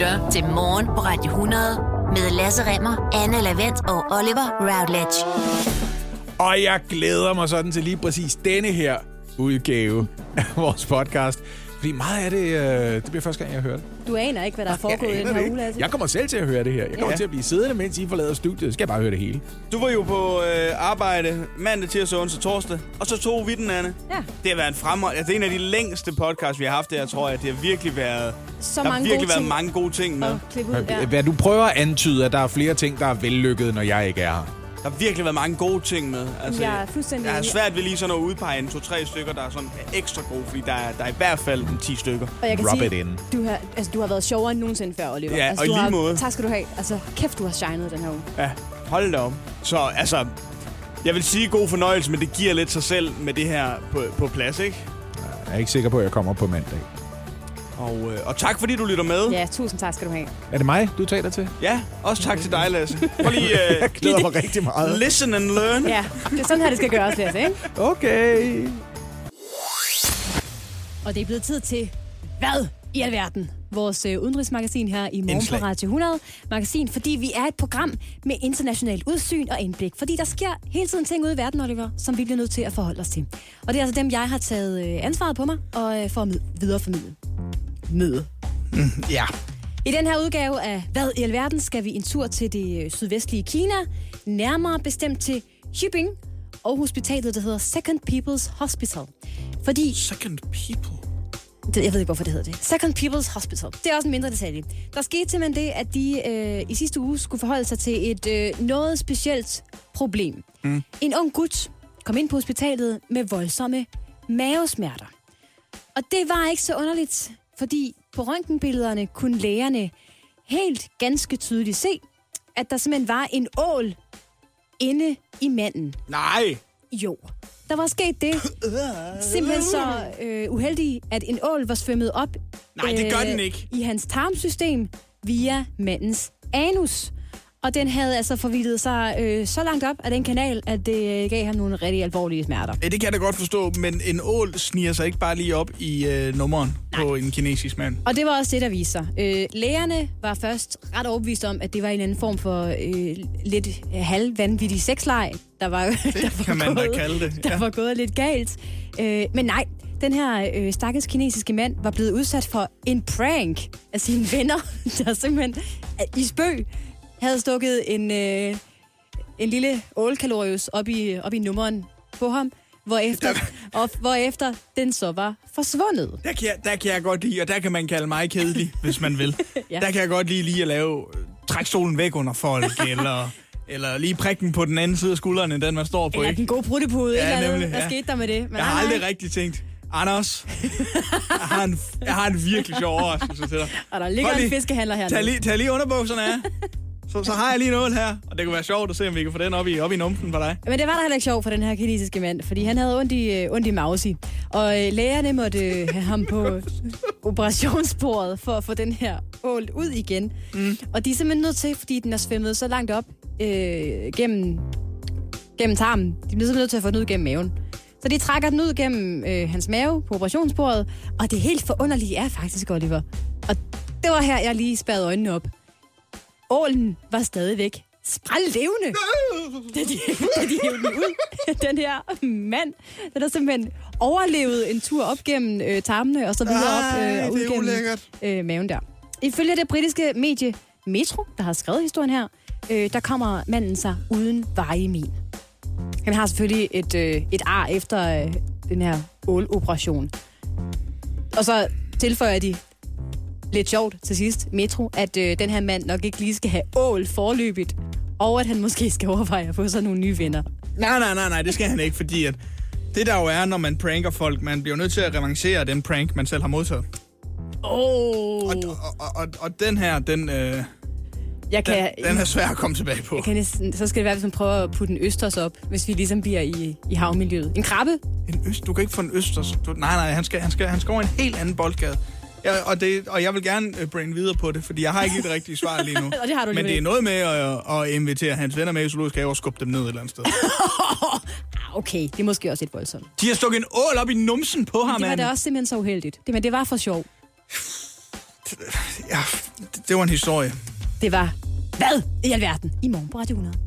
lytter til Morgen på Radio 100 med Lasse Remmer, Anne Lavent og Oliver Routledge. Og jeg glæder mig sådan til lige præcis denne her udgave af vores podcast. Fordi meget af det bliver første gang, jeg hører det. Du aner ikke, hvad der er foregået i den her uge, Lasse. Jeg kommer selv til at høre det her. Jeg kommer til at blive siddende, mens I forlader studiet. Så skal jeg bare høre det hele. Du var jo på arbejde mandag, tirsdag, onsdag, torsdag. Og så tog vi den, Anne. Ja. Det har været en fremragende... Altså, det er en af de længste podcasts, vi har haft der, tror jeg. Det har virkelig været... Så der har mange virkelig gode været mange gode ting med. Hvad du prøver at antyde, at der er flere ting, der er vellykket, når jeg ikke er her. Der har virkelig været mange gode ting med. Altså, jeg er fuldstændig jeg har svært ved lige sådan at udpege en 2-3 stykker, der er sådan ekstra gode, fordi der er i hvert fald 10 stykker. Og jeg kan Rub sige, it in. du har været sjovere end nogensinde før, Oliver. Ja, altså, og lige måde. Tak skal du have. Altså, kæft, du har shined den her uge. Ja, hold da op. Så altså, jeg vil sige god fornøjelse, men det giver lidt sig selv med det her på plads, ikke? Jeg er ikke sikker på, at jeg kommer på mandag. Og tak, fordi du lytter med. Ja, tusind tak skal du have. Er det mig, du taler til? Ja, også tak til dig, Lasse. Prøv lige Jeg glæder mig rigtig meget. listen and learn. Ja, det er sådan her, det skal gøres, Lasse, ikke? Okay. Og det er blevet tid til hvad i alverden? Vores udenrigsmagasin her i Morgen på Radio 100. Magasin, fordi vi er et program med internationalt udsyn og indblik. Fordi der sker hele tiden ting ude i verden, Oliver, som vi bliver nødt til at forholde os til. Og det er altså dem, jeg har taget ansvaret på mig og for at videreformidle. Ja. I den her udgave af Hvad i alverden skal vi en tur til det sydvestlige Kina, nærmere bestemt til Xibing og hospitalet, der hedder Second People's Hospital. Fordi... Second People? Jeg ved ikke, hvorfor det hedder det. Second People's Hospital. Det er også en mindre detalje. Der skete simpelthen det, at de i sidste uge skulle forholde sig til et noget specielt problem. En ung gut kom ind på hospitalet med voldsomme mavesmerter. Og det var ikke så underligt, fordi på røntgenbillederne kunne lægerne helt ganske tydeligt se, at der simpelthen var en ål inde i manden. Nej! Jo. Der var sket det. Simpelthen så uheldigt, at en ål var svømmet op Nej, det gør den ikke. I hans tarmsystem via mandens anus. Og den havde altså forvildet sig så langt op af den kanal, at det gav ham nogle rigtig alvorlige smerter. Ja, det kan jeg da godt forstå, men en ål sniger sig ikke bare lige op i nummeren på en kinesisk mand. Og det var også det, der viste sig. Lægerne var først ret overbevist om, at det var en anden form for lidt halvvanvittig sexleg. Der var gået lidt galt. Men nej, den her stakkels kinesiske mand var blevet udsat for en prank af sine venner, der simpelthen i spøg havde stukket en lille ålkalorius op i nummeren på ham, hvorefter den så var forsvundet. Der kan jeg godt lide, og der kan man kalde mig kedelig, hvis man vil. Ja. Der kan jeg godt lige at lave, træk stolen væk under folk, eller lige prikken på den anden side af skulderen, end den man står på. Eller den gode bruttepude, ja, eller nemlig, hvad skete der med det? Men jeg har aldrig rigtig tænkt, Anders, jeg har en virkelig sjov overraskelse til dig. Og der ligger en fiskehandler her. Tag lige underbukserne af. Så har jeg lige noget her, og det kunne være sjovt at se, om vi kan få den op i numsen på dig. Men det var da heller ikke sjovt for den her kinesiske mand, fordi han havde ondt i mausi. Og lægerne måtte have ham på operationsbordet for at få den her ål ud igen. Og de er simpelthen nødt til, fordi den er svømmet så langt op gennem tarmen. De bliver simpelthen nødt til at få den ud gennem maven. Så de trækker den ud gennem hans mave på operationsbordet. Og det helt forunderlige er faktisk, Oliver. Og det var her, jeg lige spærrede øjnene op. Ålen var stadigvæk sprællevende, da de hævde den ud. Den her mand, der simpelthen overlevede en tur op gennem tarmene, og så videre op og ud gennem maven der. Ifølge det britiske medie Metro, der har skrevet historien her, der kommer manden sig uden varige men. Han har selvfølgelig et ar efter den her åloperation. Og så tilføjer de lidt sjovt til sidst, Metro, at den her mand nok ikke lige skal have ål forløbigt, og at han måske skal overveje at få sig nogle nye venner. Nej, det skal han ikke, fordi at det der jo er, når man pranker folk, man bliver nødt til at revancere den prank, man selv har modtaget. Og den her, den er svær at komme tilbage på. Så skal det være, hvis man prøver at putte en østers op, hvis vi ligesom bliver i havmiljøet. En krabbe? Du kan ikke få en østers. Nej, han skal over en helt anden boldgade. Ja, og jeg vil gerne bringe videre på det, fordi jeg har ikke det rigtige svar lige nu. Og det har du men det er noget med at invitere hans venner med i zoologisk have og skubbe dem ned et eller andet sted. Okay, det er måske også et voldsomt. De har stukket en ål op i numsen på ham, det var da også simpelthen så uheldigt. Men det var for sjov. Det var en historie. Det var hvad i alverden i morgen på Radio 100.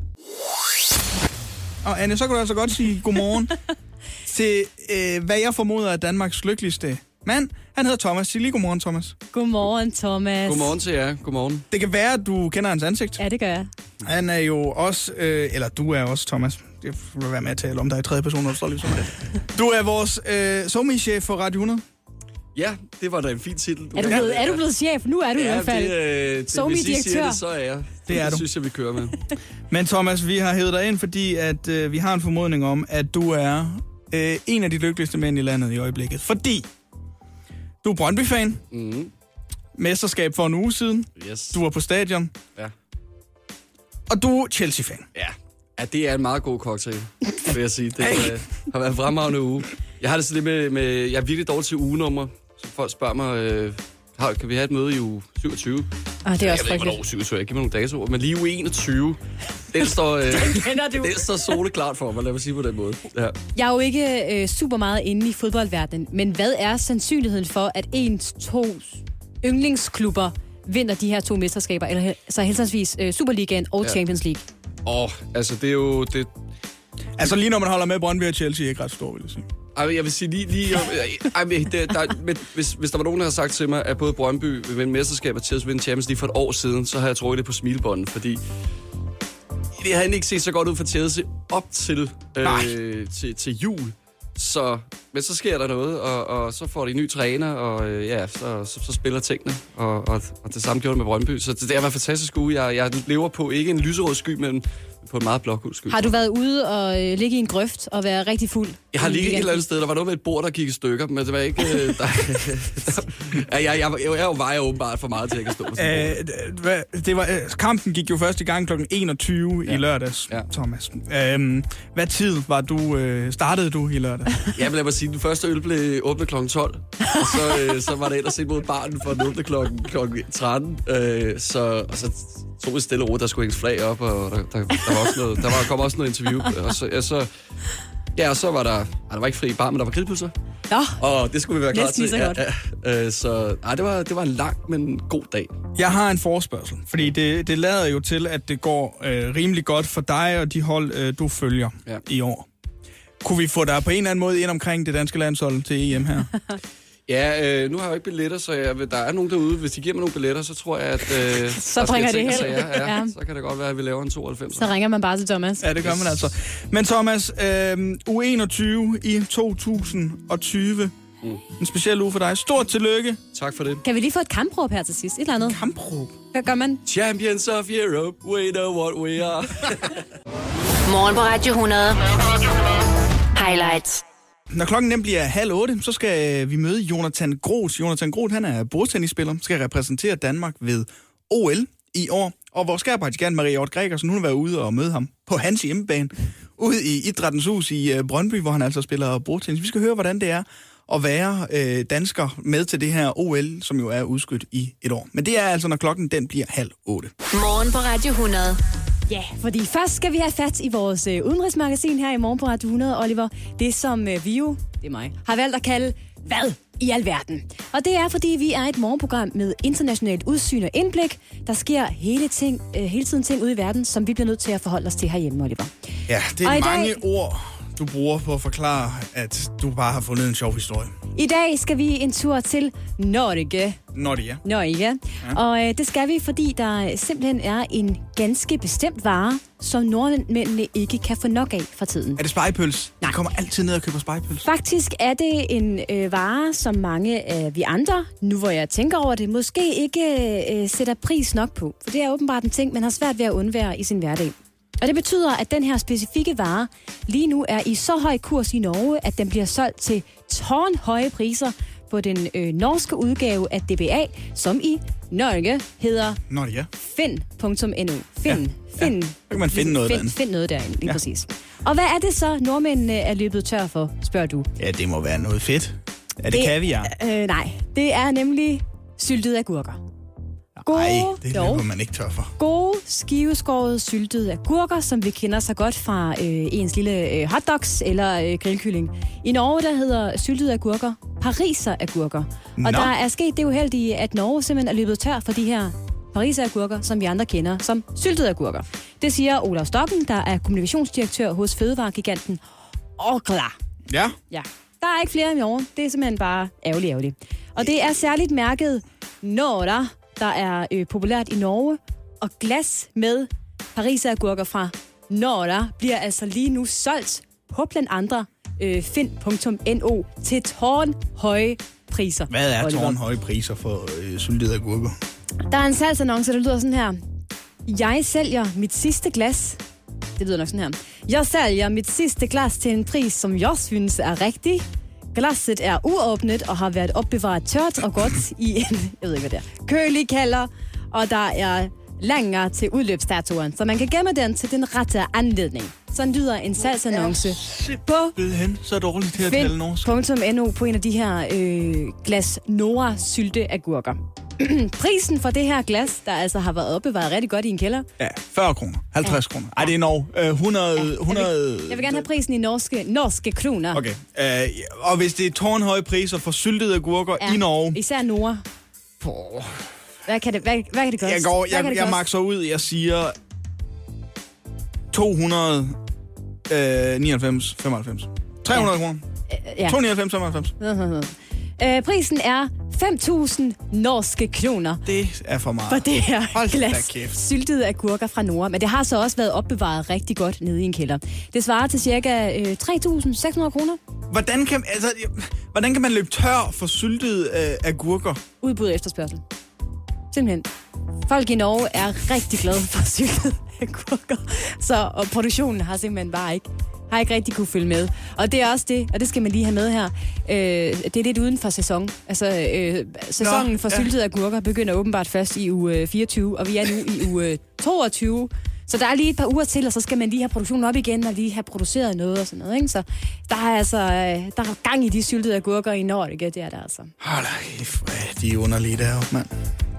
Og Anne, så kan du altså godt sige godmorgen til, hvad jeg formoder er Danmarks lykkeligste mand. Han hedder Thomas. Sig lige godmorgen, Thomas. Godmorgen, Thomas. Godmorgen til jer. Godmorgen. Det kan være, at du kender hans ansigt. Ja, det gør jeg. Han er jo også, eller du er også, Thomas. Det vil være med at tale om dig i tredje person, når du står lige sådan det. Du er vores somi-chef for Radio 100. Ja, det var da en fin titel. Er du blevet chef? Nu er du i hvert fald. Somi-direktør. Så er jeg. Det du. Synes jeg, vi kører med. Men Thomas, vi har hævet dig ind, fordi at, vi har en formodning om, at du er en af de lykkeligste mænd i landet i øjeblikket. Fordi du er Brøndby-fan. Mm-hmm. Mesterskab for en uge siden. Yes. Du var på stadion. Ja. Og du er Chelsea-fan. Ja, det er en meget god cocktail, vil jeg sige. Det har været en fremragende uge. Jeg har det sådan lidt med jeg er virkelig dårlig til ugenummer. Så folk spørger mig, kan vi have et møde i uge 27? Det er også jeg ved ikke, hvornår 27 er. Giv mig nogle datoer. Men lige uge 21, den står soleklart for mig, lad mig sige på den måde. Ja. Jeg er jo ikke super meget inde i fodboldverdenen, men hvad er sandsynligheden for, at to yndlingsklubber vinder de her 2 mesterskaber, eller så heldigvis Superligaen og Champions League? Altså det er jo... Altså lige når man holder med Brøndby og Chelsea er ikke ret stor, vil jeg sige. Jeg vil sige hvis der var nogen, der havde sagt til mig, at både Brøndby vil vinde mesterskab og Chelsea vinde Champions League for et år siden, så har jeg trukket det på smilebåndet, fordi det har ikke set så godt ud for Chelsea op til jul. Men så sker der noget, og så får de en ny træner, og så spiller tingene, og det samme gjorde det med Brøndby. Så det har været en fantastisk uge. Jeg lever på ikke en lyserød sky, men på en meget blågul sky. Har du været ude og ligge i en grøft og være rigtig fuld? Jeg har ligget et eller andet sted. Der var noget med et bord, der gik i stykker, men det var ikke... jeg vejer åbenbart for meget til, at jeg kan stå på sådan kampen gik jo først i gang kl. 21 i lørdags, Thomas. Hvad tid var startede du i lørdags? Ja, men lad mig sige, den første øl blev åbnet kl. 12, og så var det ellers ind mod baren for at åbne kl. 13. Så tog vi stille og roligt, der skulle hænges flag op, og der var også noget, kom også noget interview, og så var der var ikke fri bar, men der var grillpølser. Nå. Og det skulle vi være klar til. Det var en lang, men god dag. Jeg har en forespørgsel, fordi det lader jo til, at det går rimelig godt for dig og de hold, du følger i år. Kunne vi få dig på en eller anden måde ind omkring det danske landshold til EM her? Ja, nu har jeg jo ikke billetter, så der er nogen derude. Hvis de giver mig nogle billetter, så tror jeg, at... så bringer det helt. Så kan det godt være, at vi laver en 92. Så ringer man bare til Thomas. Ja, det gør man altså. Men Thomas, uge 21 i 2020. En speciel uge for dig. Stort tillykke. Tak for det. Kan vi lige få et kampråb her til sidst? Et eller andet. Kampråb? Hvad gør man? Champions of Europe, we know what we are. Morgen på Radio 100. Highlights. Når klokken nemt bliver 7:30, så skal vi møde Jonathan Groth. Jonathan Groth, han er bordtennisspiller, skal repræsentere Danmark ved OL i år. Og vores skærpraktikant Marie Hjort Gregersen, hun har været ude og møde ham på hans hjemmebane, ude i Idrættens Hus i Brøndby, hvor han altså spiller bordtennis. Vi skal høre, hvordan det er at være dansker med til det her OL, som jo er udskudt i et år. Men det er altså, når klokken den bliver 7:30. Morgen på Radio 100. Ja, fordi først skal vi have fat i vores udenrigsmagasin her i Morgen på Radio 100, Oliver. Det som vi jo, det er mig, har valgt at kalde hvad i alverden. Og det er, fordi vi er et morgenprogram med internationalt udsyn og indblik. Der sker hele tiden ting ude i verden, som vi bliver nødt til at forholde os til herhjemme, Oliver. Ja, det er mange ord, du bruger på at forklare, at du bare har fundet en sjov historie. I dag skal vi en tur til Norge. Norge. Ja. Og det skal vi, fordi der simpelthen er en ganske bestemt vare, som nordmændene ikke kan få nok af for tiden. Er det spegepøls? Nej. De kommer altid ned og køber spegepøls. Faktisk er det en vare, som mange af vi andre, nu hvor jeg tænker over det, måske ikke sætter pris nok på. For det er åbenbart en ting, man har svært ved at undvære i sin hverdag. Og det betyder, at den her specifikke vare lige nu er i så høj kurs i Norge, at den bliver solgt til tårnhøje priser på den norske udgave af DBA, som i Norge hedder Finn.no. Finn. Så kan man finde noget derinde. Find noget derinde, lige præcis. Og hvad er det så, nordmændene er løbet tør for, spørger du? Ja, det må være noget fedt. Er det kaviar? Nej, det er nemlig syltede agurker. Nej, det løber man ikke tør for. Gode, skiveskårede, syltede agurker, som vi kender så godt fra ens lille hotdogs eller grillkylling. I Norge, der hedder syltede agurker pariser agurker. Og der er sket det uheldige, at Norge simpelthen er løbet tør for de her pariseragurker, som vi andre kender som syltede agurker. Det siger Olav Stokken, der er kommunikationsdirektør hos fødevaregiganten Orkla. Ja. Ja, der er ikke flere i år. Det er simpelthen bare ærgerligt. Og det er særligt mærket Nora, der er populært i Norge. Og glas med pariseragurker fra Nora bliver altså lige nu solgt på blandt andre find.no til tårnhøje priser. Hvad er tårnhøje priser for syltede agurker? Der er en salgsannonce, der lyder sådan her. Jeg sælger mit sidste glas. Det lyder nok sådan her. Jeg sælger mit sidste glas til en pris, som jeg synes er rigtig. Glasset er uåbnet og har været opbevaret tørt og godt i en, jeg ved ikke hvad det er, kølig kælder, og der er længere til udløbsdatoen, så man kan gemme den til den rette anledning. Sådan lyder en salgsannonce på så dårligt til at tale norsk. find.no på en af de her glas Nora sylteagurker. Prisen for det her glas, der altså har været opbevaret rigtig godt i en kælder. Ja, 40 kroner. 50 kroner. Ej, det er Norge. 100... Jeg vil gerne have prisen i norske kroner. Okay. Og hvis det er tårnhøje priser for syltede agurker i Norge... Især Nora. Hvad kan det koste? Jeg makser ud, jeg siger 299, 95. 300 kroner. Ja. 299, 95. Prisen er 5.000 norske kroner. Det er for meget. For det her glas syltede agurker fra Nora. Men det har så også været opbevaret rigtig godt nede i en kælder. Det svarer til cirka 3.600 kroner. Hvordan kan man løbe tør for syltede agurker? Udbud og efterspørgsel. Simpelthen. Folk i Norge er rigtig glade for syltede agurker. Og produktionen har simpelthen bare ikke rigtig kunne følge med. Og det er også det, og det skal man lige have med her. Det er lidt uden for sæson. Altså, sæsonen for syltede agurker begynder åbenbart først i uge 24, og vi er nu i uge 22. Så der er lige et par uger til, og så skal man lige have produktionen op igen, og lige have produceret noget og sådan noget, ikke? Så der er gang i de syltede agurker i Norge, det er der altså. Hold da, de er underlige deroppe, mand.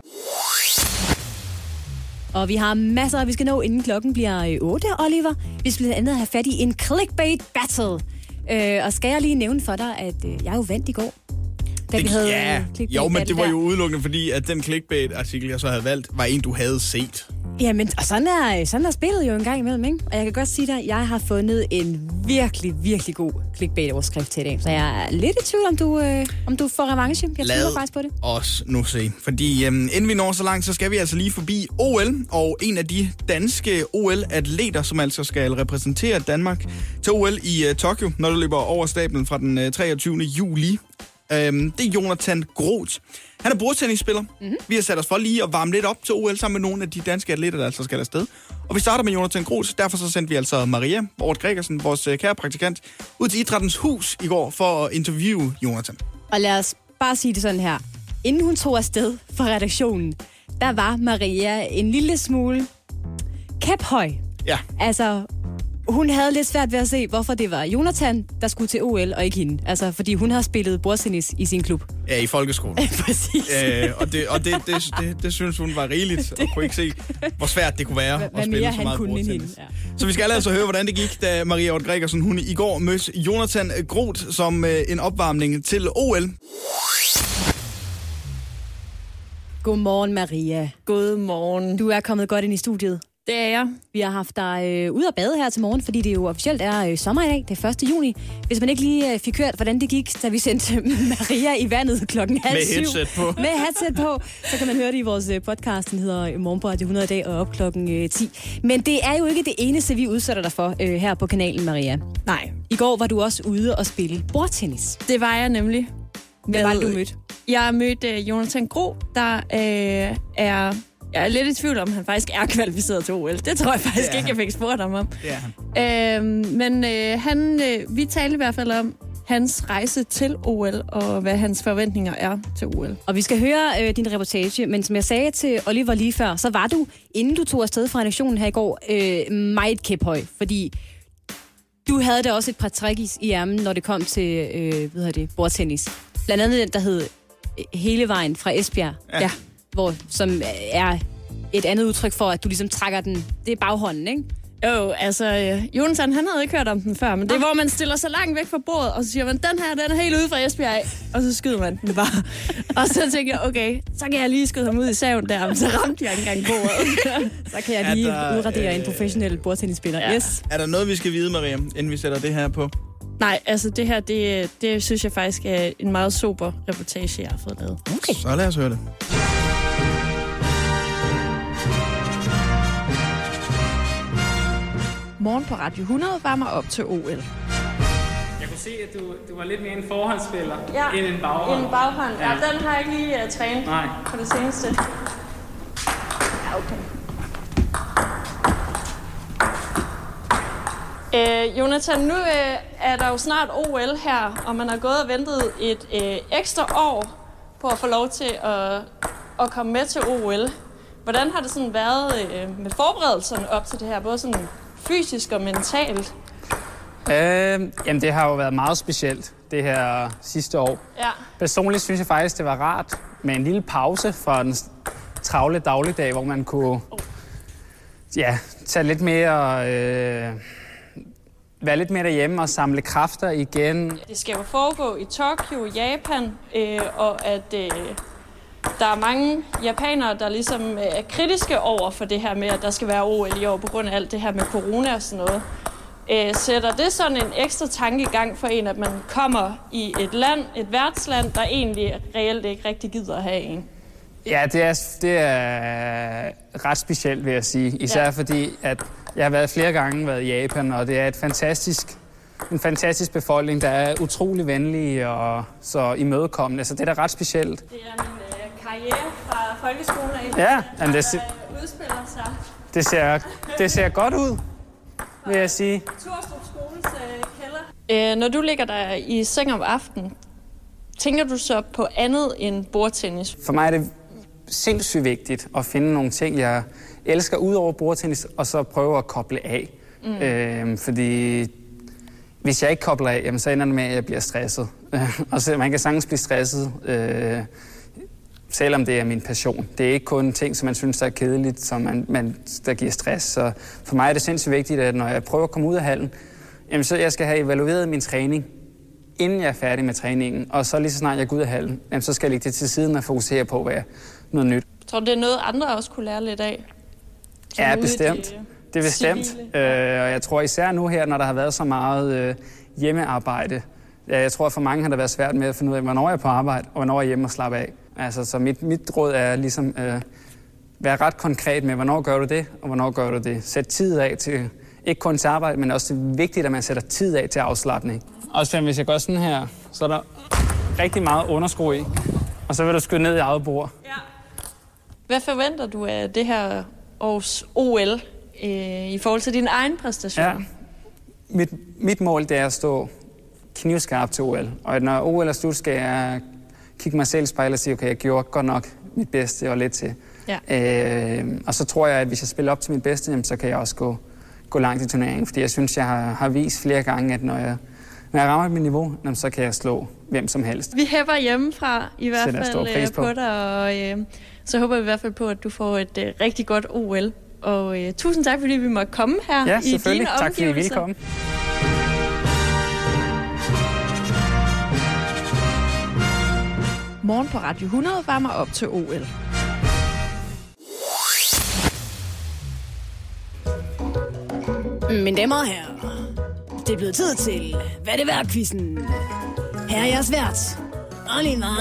Og vi har masser, vi skal nå, inden klokken bliver 8, Oliver. Vi skal blandt andet have fat i en clickbait battle. Og skal jeg lige nævne for dig, at jeg jo vandt i går. Men det var jo udelukkende, fordi at den clickbait-artikel, jeg så havde valgt, var en, du havde set. Jamen, og sådan er spillet jo en gang imellem, ikke? Og jeg kan godt sige dig, at jeg har fundet en virkelig, virkelig god clickbait-overskrift til i dag. Så jeg er lidt i tvivl, om du får revanche. Jeg tvivler faktisk på det. Os nu se. Fordi inden vi når så langt, så skal vi altså lige forbi OL. Og en af de danske OL-atleter, som altså skal repræsentere Danmark til OL i Tokyo, når det løber over stablen fra den 23. juli. Det er Jonathan Groth. Han er bordtennisspiller. Mm-hmm. Vi har sat os for lige at varme lidt op til OL sammen med nogle af de danske atleter, der altså skal afsted. Og vi starter med Jonathan Groth. Derfor så sendte vi altså Maria Ort Gregersen, vores kære praktikant, ud til Idrættens Hus i går for at interviewe Jonathan. Og lad os bare sige det sådan her. Inden hun tog afsted fra redaktionen, der var Maria en lille smule kæphøj. Ja. Altså, hun havde lidt svært ved at se, hvorfor det var Jonathan, der skulle til OL, og ikke hende. Altså, fordi hun har spillet bordtennis i sin klub. Ja, i folkeskolen. Præcis. Og det synes hun var rigeligt, og kunne ikke se, hvor svært det kunne være at spille så meget bordtennis. Ja. Så vi skal altså høre, hvordan det gik, da Maria Ort Gregersen, hun i går mødte Jonathan Groth som en opvarmning til OL. Godmorgen, Maria. Godmorgen. Du er kommet godt ind i studiet. Det er jeg. Vi har haft dig ude at bade her til morgen, fordi det jo officielt er sommer i dag. Det er 1. juni. Hvis man ikke lige fik hørt, hvordan det gik, da vi sendte Maria i vandet 6:30. Med headset på. Med headset på. Så kan man høre det i vores podcast, den hedder Morgen på Radio 100 i dag og op 10. Men det er jo ikke det eneste, vi udsætter dig for her på kanalen, Maria. Nej. I går var du også ude og spille bordtennis. Det var jeg nemlig. Hvem var det, du mødte? Jeg mødte Jonathan Groth, der er... Jeg er lidt i tvivl om, han faktisk er kvalificeret til OL. Det tror jeg faktisk ikke, jeg fik spurgt ham om. Men vi talte i hvert fald om hans rejse til OL, og hvad hans forventninger er til OL. Og vi skal høre din reportage, men som jeg sagde til Oliver lige før, så var du, inden du tog afsted fra redaktionen her i går, meget kæphøj, fordi du havde da også et par trick i ærmen, når det kom til bordtennis. Blandt andet den, der hed Hele vejen fra Esbjerg. Ja. Som er et andet udtryk for, at du ligesom trækker den, det er baghånden, ikke? Jonathan, han havde ikke hørt om den før, men det er, hvor man stiller sig langt væk fra bordet, og så siger man, den er helt ude fra Esbjerg af, og så skyder man den bare. Og så tænker jeg, okay, så kan jeg lige skyde ham ud i saven der, men så ramte jeg engang bordet. Så kan jeg lige udradere en professionel bordtennisspiller. Ja. Yes. Er der noget, vi skal vide, Maria, inden vi sætter det her på? Nej, altså det her, det synes jeg faktisk er en meget super reportage, jeg har fået lavet. Okay. Så lad os høre det. Morgen på Radio 100 varmer op til OL. Jeg kunne se, at du var lidt mere en forhåndsspiller end en baghånd. En baghånd. Ja, den har jeg ikke lige trænet på det seneste. Ja, okay. Jonathan, nu er der jo snart OL her, og man har gået og ventet et ekstra år på at få lov til at komme med til OL. Hvordan har det sådan været med forberedelserne op til det her, både sådan fysisk og mentalt? Jamen, det har jo været meget specielt, det her sidste år. Ja. Personligt synes jeg faktisk, det var rart med en lille pause fra den travle dagligdag, hvor man kunne tage lidt mere, være lidt mere derhjemme og samle kræfter igen. Det skal jo foregå i Tokyo, Japan, og at der er mange japanere, der ligesom er kritiske over for det her med, at der skal være OL i år på grund af alt det her med corona og sådan noget. Sætter det sådan en ekstra tanke i gang for en, at man kommer i et værtsland, der egentlig reelt ikke rigtig gider at have en? Ja, det er ret specielt, vil jeg sige. Især fordi, at jeg har flere gange været i Japan, og det er en fantastisk befolkning, der er utrolig venlige og så imødekommende. Så det er da ret specielt. Det er min karriere fra folkeskolen af, men det udspiller sig. Det ser godt ud, vil jeg sige. Torstrup Skoles kælder. Når du ligger der i seng om aftenen, tænker du så på andet end bordtennis? For mig er det sindssygt vigtigt at finde nogle ting, jeg elsker ud over bordtennis, og så prøve at koble af. Fordi hvis jeg ikke kobler af, jamen, så ender det med, at jeg bliver stresset. Og så man kan sagtens blive stresset, selvom det er min passion. Det er ikke kun ting, som man synes, der er kedeligt, som der giver stress. Så for mig er det sindssygt vigtigt, at når jeg prøver at komme ud af hallen, jamen, så jeg skal have evalueret min træning, inden jeg er færdig med træningen. Og så lige så snart jeg går ud af hallen, jamen, så skal jeg lægge det til siden og fokusere på, hvad noget nyt. Tror du, det er noget, andre også kunne lære lidt af? Ja, bestemt. Det er bestemt. Og jeg tror især nu her, når der har været så meget hjemmearbejde, jeg tror, at for mange har det været svært med at finde ud af, hvornår jeg er på arbejde, og hvornår jeg er hjemme og slappe af. Altså, så mit råd er ligesom være ret konkret med, hvornår gør du det, og hvornår gør du det. Sæt tid af til, ikke kun til arbejde, men også det er vigtigt, at man sætter tid af til afslapning. Også hvis jeg gør sådan her, så er der rigtig meget underskru i, og så vil du skyde ned i eget bord. Ja. Hvad forventer du af det her års OL i forhold til din egen præstation? Ja. Mit mål det er at stå knivskarp til OL. Og når OL er slut, skal jeg kigge mig selv i spejlet og sige, okay, jeg gjorde godt nok mit bedste og lidt til. Ja. Og så tror jeg, at hvis jeg spiller op til mit bedste, jamen, så kan jeg også gå langt i turneringen. Fordi jeg synes, jeg har vist flere gange, at når jeg rammer mit niveau, jamen, så kan jeg slå hvem som helst. Vi hæpper hjemmefra i hvert fald på dig, og så håber vi i hvert fald på, at du får et rigtig godt OL. Og tusind tak, fordi vi måtte komme her i dine omgivelser. Ja, selvfølgelig. Tak, fordi I ville komme. Morgen på Radio 100 varmer op til OL. Mine damer og herrer, det er blevet tid til Hvad det værd-quizzen. Her er jeres vært, Oliver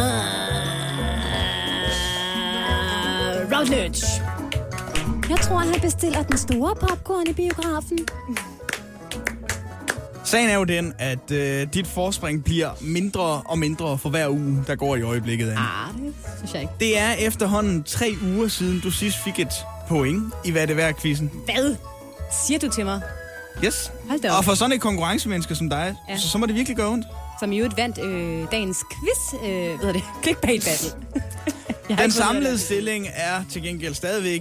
Routledge. Jeg tror, han bestiller den store popcorn i biografen. Sagen er jo den, at dit forspring bliver mindre og mindre for hver uge, der går i øjeblikket. Det synes jeg ikke. Det er efterhånden 3 uger siden, du sidst fik et point i Hvad det værd-quizzen. Hvad siger du til mig? Yes. Og for sådan et konkurrencemenneske som dig, så må det virkelig gøre ondt. Som i øvrigt vandt dagens quiz, clickbait battle. Den samlede stilling er til gengæld stadigvæk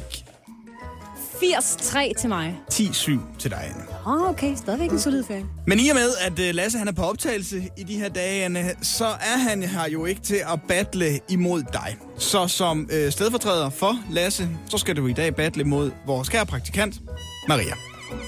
80-3 til mig. 10-7 til dig, Anne. Okay, stadigvæk en solid føring. Men i og med, at Lasse han er på optagelse i de her dage, Anne, så er han her jo ikke til at battle imod dig. Så som stedfortræder for Lasse, så skal du i dag battle mod vores kære praktikant, Maria.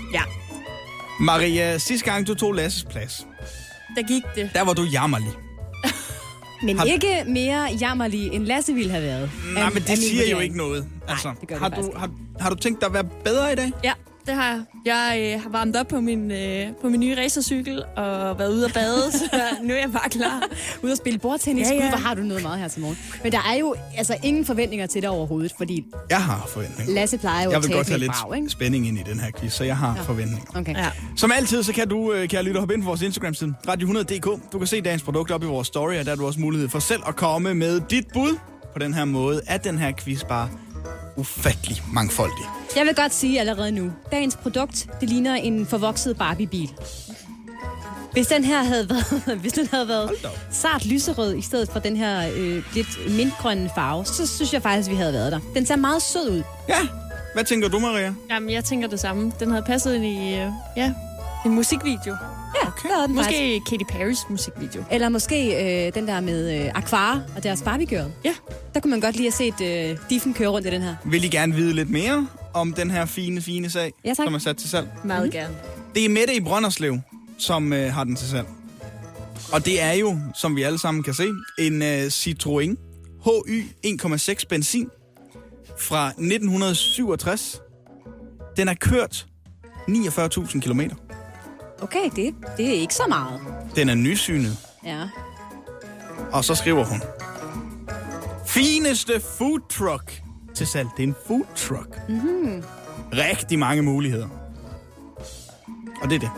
Ja, Maria, sidste gang du tog Lasses plads, der gik det. der var du jammerlig. Men ikke mere jammerlig, end Lasse ville have været. Nej, men det siger jo ikke noget. Altså, det gør det har, faktisk du, har du tænkt dig at være bedre i dag? Ja, det har jeg. Jeg har varmet op på min nye racercykel og været ude at bade, så nu er jeg bare klar. Ude at spille bordtennis. Ja, ja. Gud, hvor har du noget meget her til morgen. Men der er jo altså ingen forventninger til dig overhovedet, fordi Jeg har forventninger. Lasse plejer jo Jeg at vil tage godt have lidt lidt brav, ikke? spænding ind i den her quiz, så jeg har forventninger. Okay. Ja. Som altid, så kan du, kære lytter, hoppe ind på vores Instagram-side, radio100.dk. Du kan se dagens produkt op i vores story, og der har du også mulighed for selv at komme med dit bud. På den her måde er den her quiz bare ufattelig mangfoldig. Jeg vil godt sige allerede nu, dagens produkt, det ligner en forvokset Barbie-bil. Hvis den her havde været sart lyserød i stedet for den her lidt mintgrønne farve, så synes jeg faktisk, vi havde været der. Den ser meget sød ud. Ja, hvad tænker du, Maria? Jamen, jeg tænker det samme. Den havde passet ind i en musikvideo. Ja, okay. Der den Måske Katy Perrys musikvideo. Eller måske den der med Aquara og deres Barbie-girl. Ja. Der kunne man godt lige have set Diffen køre rundt i den her. Vil I gerne vide lidt mere om den her fine sag, Ja, tak. som er sat til salg? Meget gerne. Det er Mette i Brønderslev, som har den til salg. Og det er jo, som vi alle sammen kan se, en Citroën HY 1,6 benzin fra 1967. Den er kørt 49.000 kilometer. Okay, det er ikke så meget. Den er nysynet. Ja. Og så skriver hun: fineste food truck til salg. Det er en food truck. Mm-hmm. Rigtig mange muligheder. Og det er det.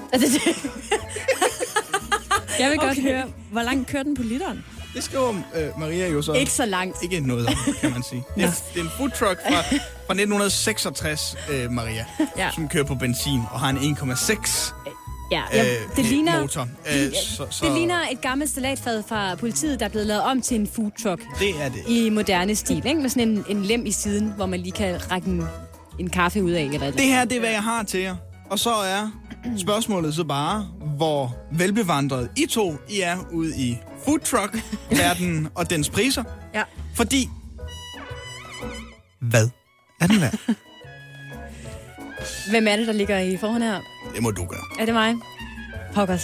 Jeg vil godt høre, hvor langt kører den på literen? Det skriver Maria jo så. Ikke så langt. Ikke noget om, kan man sige. Det er en food truck fra 1966, Maria, som kører på benzin og har en 1,6 Ja, det ligner, motor. det ligner et gammelt salatfad fra politiet, der er blevet lavet om til en food truck. Det er det. I moderne stil, ikke? Med sådan en lem i siden, hvor man lige kan række en kaffe ud af. Eller Det her, det er, hvad jeg har til jer. Og så er spørgsmålet så bare, hvor velbevandret I to I er ude i food truck-verdenen og dens priser. Ja. Fordi, hvad er den værd? Hvem er det, der ligger i forhånd her? Det må du gøre. Er det mig? Pokkers.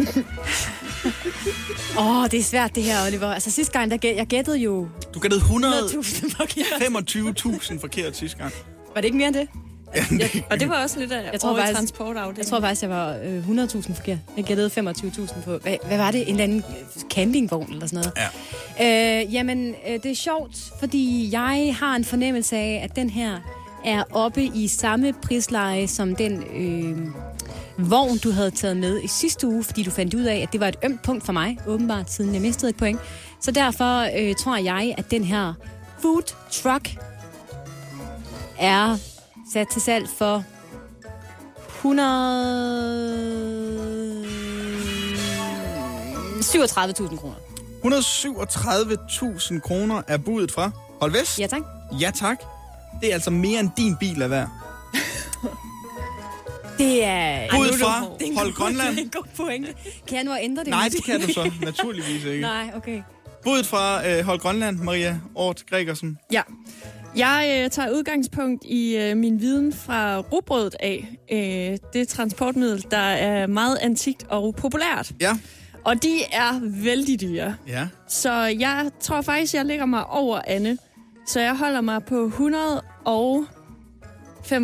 Det er svært det her, Oliver. Altså sidste gang, jeg gættede jo... Du gættede 100.000 forkert. 25.000 forkert sidste gang. Var det ikke mere end det? Og det var også lidt af transportafdelingen. Jeg tror faktisk, jeg var 100.000 forkert. Jeg gættede 25.000 på... Hvad var det? En eller anden campingvogn eller sådan noget? Ja. Det er sjovt, fordi jeg har en fornemmelse af, at den her er oppe i samme prisleje som den vogn, du havde taget med i sidste uge, fordi du fandt ud af, at det var et ømt punkt for mig, åbenbart, siden jeg mistede et point. Så derfor tror jeg, at den her food truck er sat til salg for 137.000 kroner. 137.000 kroner er budet fra Hold Vest. Ja, tak. Ja, tak. Det er altså mere end din bil er værd. Det er... Budet fra Hold Grønland. Det er en god pointe. Kan jeg nu ændre det? Nej, det kan du så naturligvis ikke. Nej, okay. Budet fra Hold Grønland, Maria Ort Gregersen. Ja. Jeg tager udgangspunkt i min viden fra rugbrødet af. Det transportmiddel, der er meget antikt og populært. Ja. Og de er vældig dyre. Ja. Så jeg tror faktisk, jeg lægger mig over Anne. Så jeg holder mig på 185.000. 185.000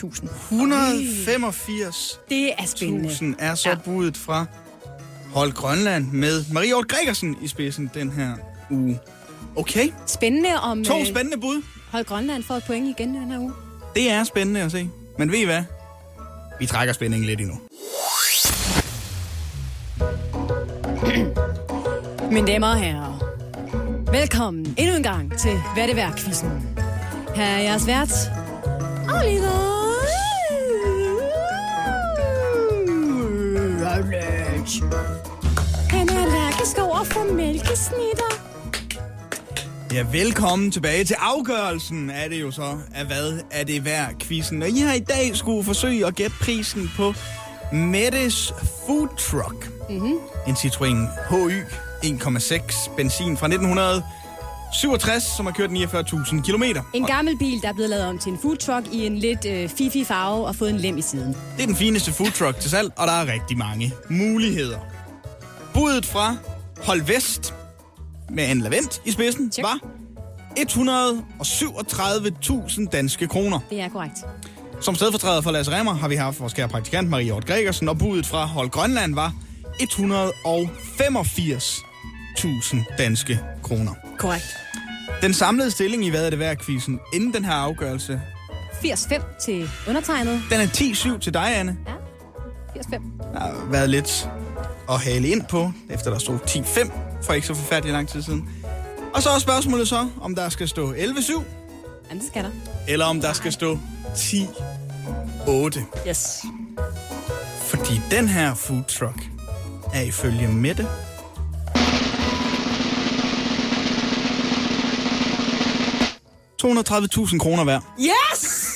Det er spændende. er så budet fra Hold Grønland med Maria Ort Gregersen i spidsen den her uge. Okay. Spændende om... 2 spændende bud. Hold Grønland får et point igen den her uge. Det er spændende at se. Men ved I hvad? Vi trækker spændingen lidt endnu. Mine damer og herrer, velkommen endnu en gang til Hvad er det værd-quizzen. Her er jeres vært, Oliver Routledge. Han er allergisk over for mælkesnitter. Ja, velkommen tilbage til afgørelsen er det jo så af hvad er det værd quizzen. Og I har i dag skulle forsøge at gætte prisen på Mettes Food Truck. Mm-hmm. En Citroën HY 1,6 benzin fra 67, som har kørt 49.000 kilometer. En gammel bil, der er blevet lavet om til en food truck i en lidt fifi farve og fået en lem i siden. Det er den fineste food truck til salg, og der er rigtig mange muligheder. Budet fra Hold Vest med Anne Lavendt i spidsen var 137.000 danske kroner. Det er korrekt. Som stedfortræder for Lasse Remmer har vi haft vores kære praktikant Marie Hjort Gregersen, og budet fra Hold Grønland var 185.000 danske kroner. Korrekt. Den samlede stilling i Hvad er det værd -quizzen inden den her afgørelse, 80-5 til undertegnet. den er 10-7 til dig, Anne. Ja, 80-5. Der har været lidt at hale ind på, efter der stod 10-5 for ikke så forfærdelig lang tid siden. Og så er spørgsmålet så, om der skal stå 11-7, Jamen, det skal der. eller om der skal stå 10-8. Yes. Fordi den her food truck er ifølge Mette 230.000 kroner værd. Yes!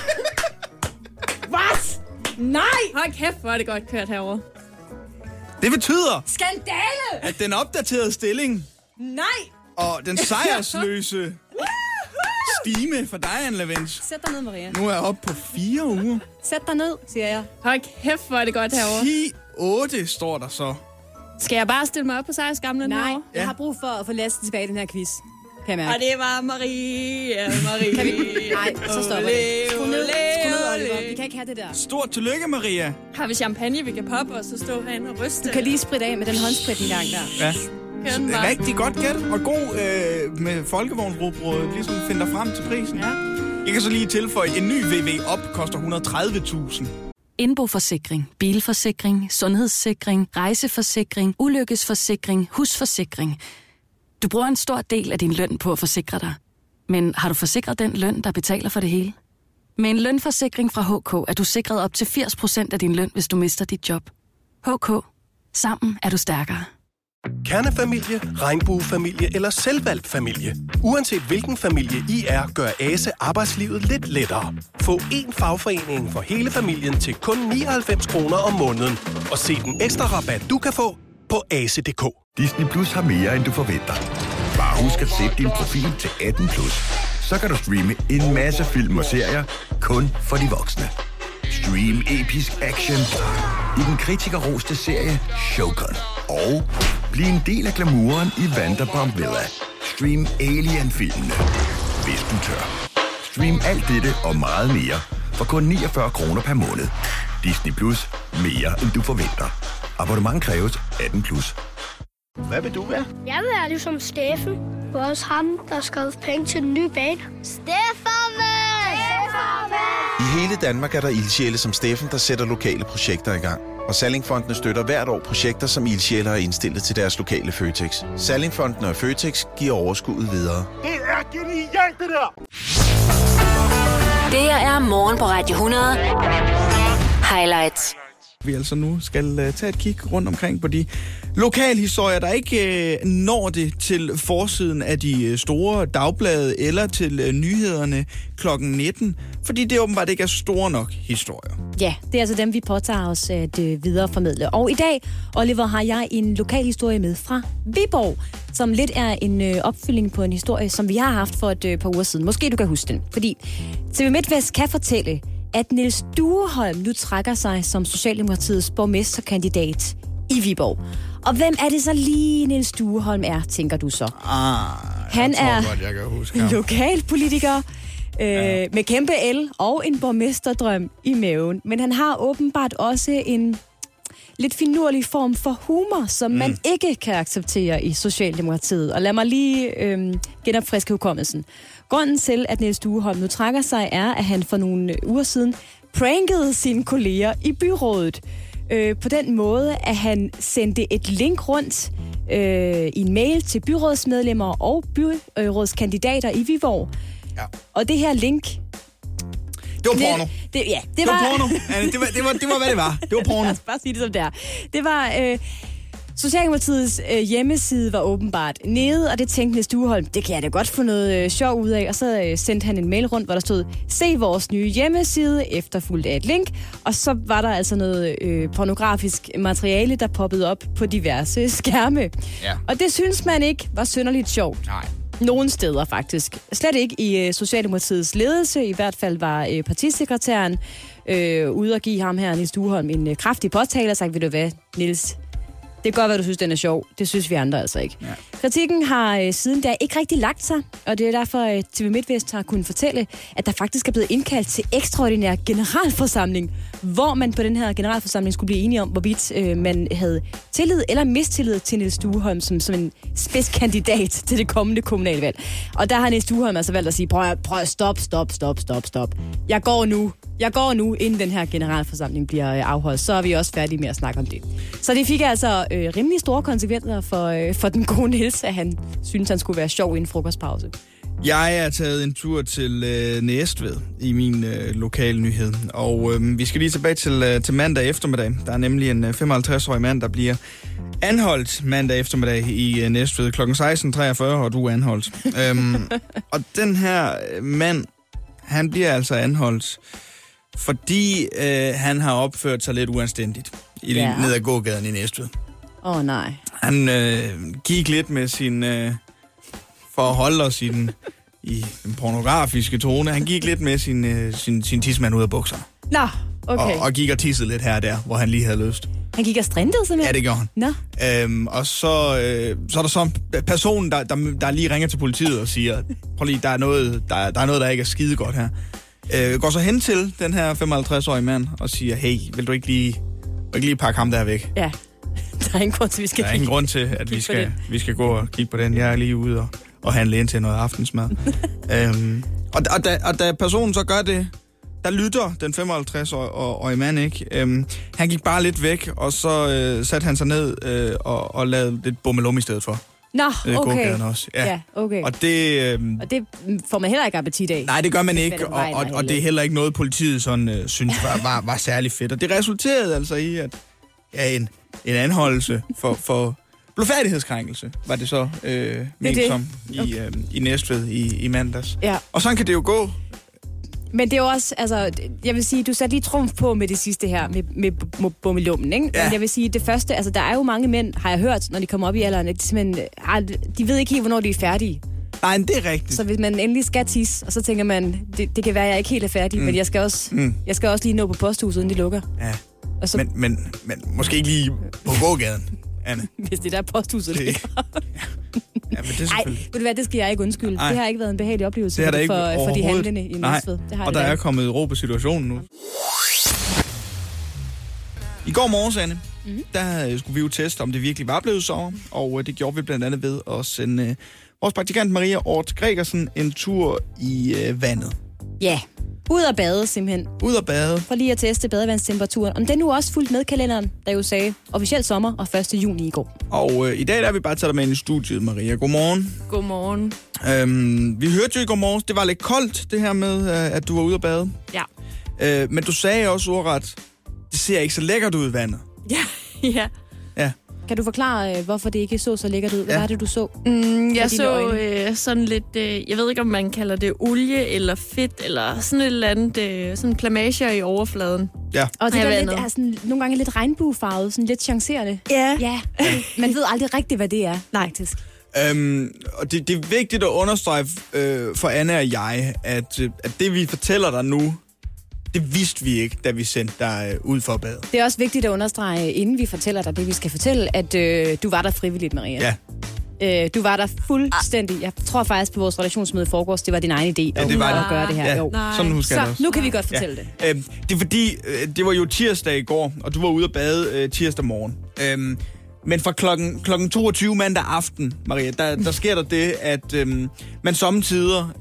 What? Nej! Hold kæft, hvor er det godt kørt herovre. Det betyder, Skandale! at den opdaterede stilling Nej! og den sejrsløse stime for dig, Anne Lavendt, Sæt dig ned, Maria. nu er oppe på 4 uger. Sæt dig ned, siger jeg. Hold kæft, hvor er det godt herovre. 10-8 står der så. Skal jeg bare stille mig op på sejrskamlen Nej, herovre? jeg har brug for at få Lasse tilbage i den her quiz. Kan jeg mærke. Og det var Marie. Kan vi? Nej, så stopper det. Skru ned, Oliver. Vi kan ikke have det der. Stort tillykke, Maria. Har vi champagne, vi kan poppe og så stå herinde og ryste? Du kan lige spritte af med den håndsprit en gang der. Ja. Kør den bare. Rigtig godt gæt, og god med folkevognsrugbrød, ligesom finder frem til prisen. Ja. Jeg kan så lige tilføje, en ny VW op koster 130.000. Indboforsikring, bilforsikring, sundhedssikring, rejseforsikring, ulykkesforsikring, husforsikring. Du bruger en stor del af din løn på at forsikre dig. Men har du forsikret den løn, der betaler for det hele? Med en lønforsikring fra HK er du sikret op til 80% af din løn, hvis du mister dit job. HK. Sammen er du stærkere. Kernefamilie, regnbuefamilie eller selvvalgt familie. Uanset hvilken familie I er, gør ASE arbejdslivet lidt lettere. Få én fagforening for hele familien til kun 99 kroner om måneden. Og se den ekstra rabat, du kan få på ase.dk. Disney Plus har mere, end du forventer. Bare husk at sætte din profil til 18+. Så kan du streame en masse film og serier kun for de voksne. Stream episk action i den kritikerroste serie Shogun. Og bliv en del af glamouren i Vanderpump Villa. Stream Alien-filmene, hvis du tør. Stream alt dette og meget mere for kun 49 kroner per måned. Disney Plus. Mere, end du forventer. Abonnement kræves 18+. Hvad vil du være? Jeg vil være ligesom Steffen. Det var også ham, der skrev penge til den nye bane. I hele Danmark er der ildsjæle som Steffen, der sætter lokale projekter i gang. Og Sallingfondene støtter hvert år projekter, som ildsjæle har indstillet til deres lokale Føtex. Sallingfondene og Føtex giver overskuddet videre. Det er genialt, det der! Det her er Morgen på Radio 100. Highlights. Vi altså nu skal tage et kig rundt omkring på de lokalhistorier, der ikke når det til forsiden af de store dagblade eller til nyhederne klokken 19, fordi det åbenbart ikke er store nok historier. Ja, det er altså dem, vi påtager os at videreformidle. Og i dag, Oliver, har jeg en lokalhistorie med fra Viborg, som lidt er en opfyldning på en historie, som vi har haft for et par uger siden. Måske du kan huske den, fordi TV MidtVest kan fortælle, at Niels Dueholm nu trækker sig som Socialdemokratiets borgmesterkandidat i Viborg. Og hvem er det så lige, Niels Dueholm er, tænker du så? Han er lokalpolitiker med kæmpe L og en borgmesterdrøm i maven. Men han har åbenbart også en lidt finurlig form for humor, som man ikke kan acceptere i Socialdemokratiet. Og lad mig lige genopfriske hukommelsen. Grunden til, at Niels Dueholm nu trækker sig, er, at han for nogle uger siden prankede sine kolleger i byrådet. På den måde, at han sendte et link rundt i en mail til byrådsmedlemmer og byrådskandidater i Viborg. Ja. Og det her link... Det var porno. Det var porno. Det var, hvad det var. Det var porno. Lad os bare sige det som det er. Det var... Socialdemokratiets hjemmeside var åbenbart nede, og det tænkte Niels Dueholm, det kan jeg da godt få noget sjov ud af. Og så sendte han en mail rundt, hvor der stod, se vores nye hjemmeside, efterfulgt af et link. Og så var der altså noget pornografisk materiale, der poppede op på diverse skærme. Ja. Og det synes man ikke var synderligt sjovt. Nej. Nogle steder faktisk. Slet ikke i Socialdemokratiets ledelse. I hvert fald var partisekretæren ude at give ham her, Niels Dueholm, en kraftig påtale og sagt, ved du hvad, Niels, det kan godt være, du synes, den er sjov. Det synes vi andre altså ikke. Ja. Kritikken har siden da ikke rigtig lagt sig, og det er derfor, TV MidtVest har kunnet fortælle, at der faktisk er blevet indkaldt til ekstraordinær generalforsamling, hvor man på den her generalforsamling skulle blive enige om, hvorvidt man havde tillid eller mistillid til Niels Dueholm som en spidskandidat til det kommende kommunalvalg. Og der har Niels Dueholm altså valgt at sige, prøv stop. Jeg går nu, inden den her generalforsamling bliver afholdt. Så er vi også færdige med at snakke om det. Så det fik altså rimelig store konsekvenser for den gode Niels, at han synes, han skulle være sjov i en frokostpause. Jeg er taget en tur til Næstved i min lokale nyhed, og vi skal lige tilbage til mandag eftermiddag. Der er nemlig en 55-årig mand, der bliver anholdt mandag eftermiddag i Næstved kl. 16.43, og du er anholdt. Og den her mand, han bliver altså anholdt, fordi han har opført sig lidt uanstændigt ned ad gågaden i Næstved. Nej. Han gik lidt med sin... for at holde os i den pornografiske tone. Han gik lidt med sin tidsmand ud af bukserne. Nå, okay. Og gik og tissede lidt her og der, hvor han lige havde lyst. Han gik og strindede simpelthen? Ja, det gjorde han. Nå. Og så er der så en person, der lige ringer til politiet og siger, prøv lige, der er noget, der ikke er skide godt her. Går så hen til den her 55-årige mand og siger, hey, vil du ikke lige pakke ham der væk? Ja. Der er ingen grund til, Der er ingen grund til, at vi skal gå og kigge på den. Jeg er lige ude og handle ind til noget aftensmad. Og da personen så gør det, der lytter den 55-årige mand ikke. Han gik bare lidt væk, og så satte han sig ned og lavede lidt bummelum i stedet for. Nå, okay. Også. Ja, okay. Og det får man heller ikke appetit af. Nej, det gør man ikke, og det er heller ikke noget, politiet sådan, synes var særlig fedt. Og det resulterede altså i, at en anholdelse for blufærdighedskrænkelse, var det så ment som i Næstved i mandags. Ja. Og sådan kan det jo gå. Men det er jo også, altså, jeg vil sige, du satte lige trumf på med det sidste her, med bummelummen, ikke? Ja. Men jeg vil sige, det første, altså, der er jo mange mænd, har jeg hørt, når de kommer op i alderen, at de simpelthen, de ved ikke helt, hvornår de er færdige. Nej, det er rigtigt. Så hvis man endelig skal tisse, og så tænker man, det kan være, at jeg ikke helt er færdig, men jeg skal også lige nå på posthuset, inden de lukker. Ja. Så... Men måske ikke lige på gågaden, Anne. Hvis det der posthuset ligger. Ja, men det er selvfølgelig... Ej, ved du hvad, det skal jeg ikke undskylde. Ej. Det har ikke været en behagelig oplevelse for de handlende i Næstved. Og der er kommet ro på situationen nu. I går morges, Anne, der skulle vi jo teste, om det virkelig var blevet sommer. Og det gjorde vi blandt andet ved at sende vores praktikant Maria Ort Gregersen en tur i vandet. Ja, ud at bade simpelthen. Ud at bade. For lige at teste badevandstemperaturen. Om den nu også fulgt med kalenderen, der jo sagde officielt sommer og 1. juni i går. Og i dag der er vi bare taget dig med ind i studiet, Maria. Godmorgen. Godmorgen. Vi hørte jo i går morges, det var lidt koldt, det her med, at du var ude at bade. Ja. Men du sagde også ordret, det ser ikke så lækkert ud i vandet. Ja. Kan du forklare, hvorfor det ikke så lækkert ud? Hvad var det, du så? Jeg så sådan lidt, jeg ved ikke, om man kalder det olie eller fedt, eller sådan et eller andet, sådan plamager i overfladen. Ja. Og det er sådan, nogle gange lidt regnbuefarvet, sådan lidt chancerende. Ja. Man ved aldrig rigtigt, hvad det er. Nej, faktisk. Og det er vigtigt at understrege for Anne og jeg, at det, vi fortæller dig nu, det vidste vi ikke, da vi sendte dig ud for at bade. Det er også vigtigt at understrege, inden vi fortæller dig det, vi skal fortælle, at du var der frivilligt, Maria. Ja. Du var der fuldstændig. Jeg tror faktisk på vores relationsmøde i forgårs, det var din egen idé at gøre det her. Ja, sådan husker jeg det også. Nu kan vi godt fortælle det. Det er fordi, det var jo tirsdag i går, og du var ude at bade tirsdag morgen. Men fra klokken 22 mandag aften, Maria, der sker der det, at man sommetider...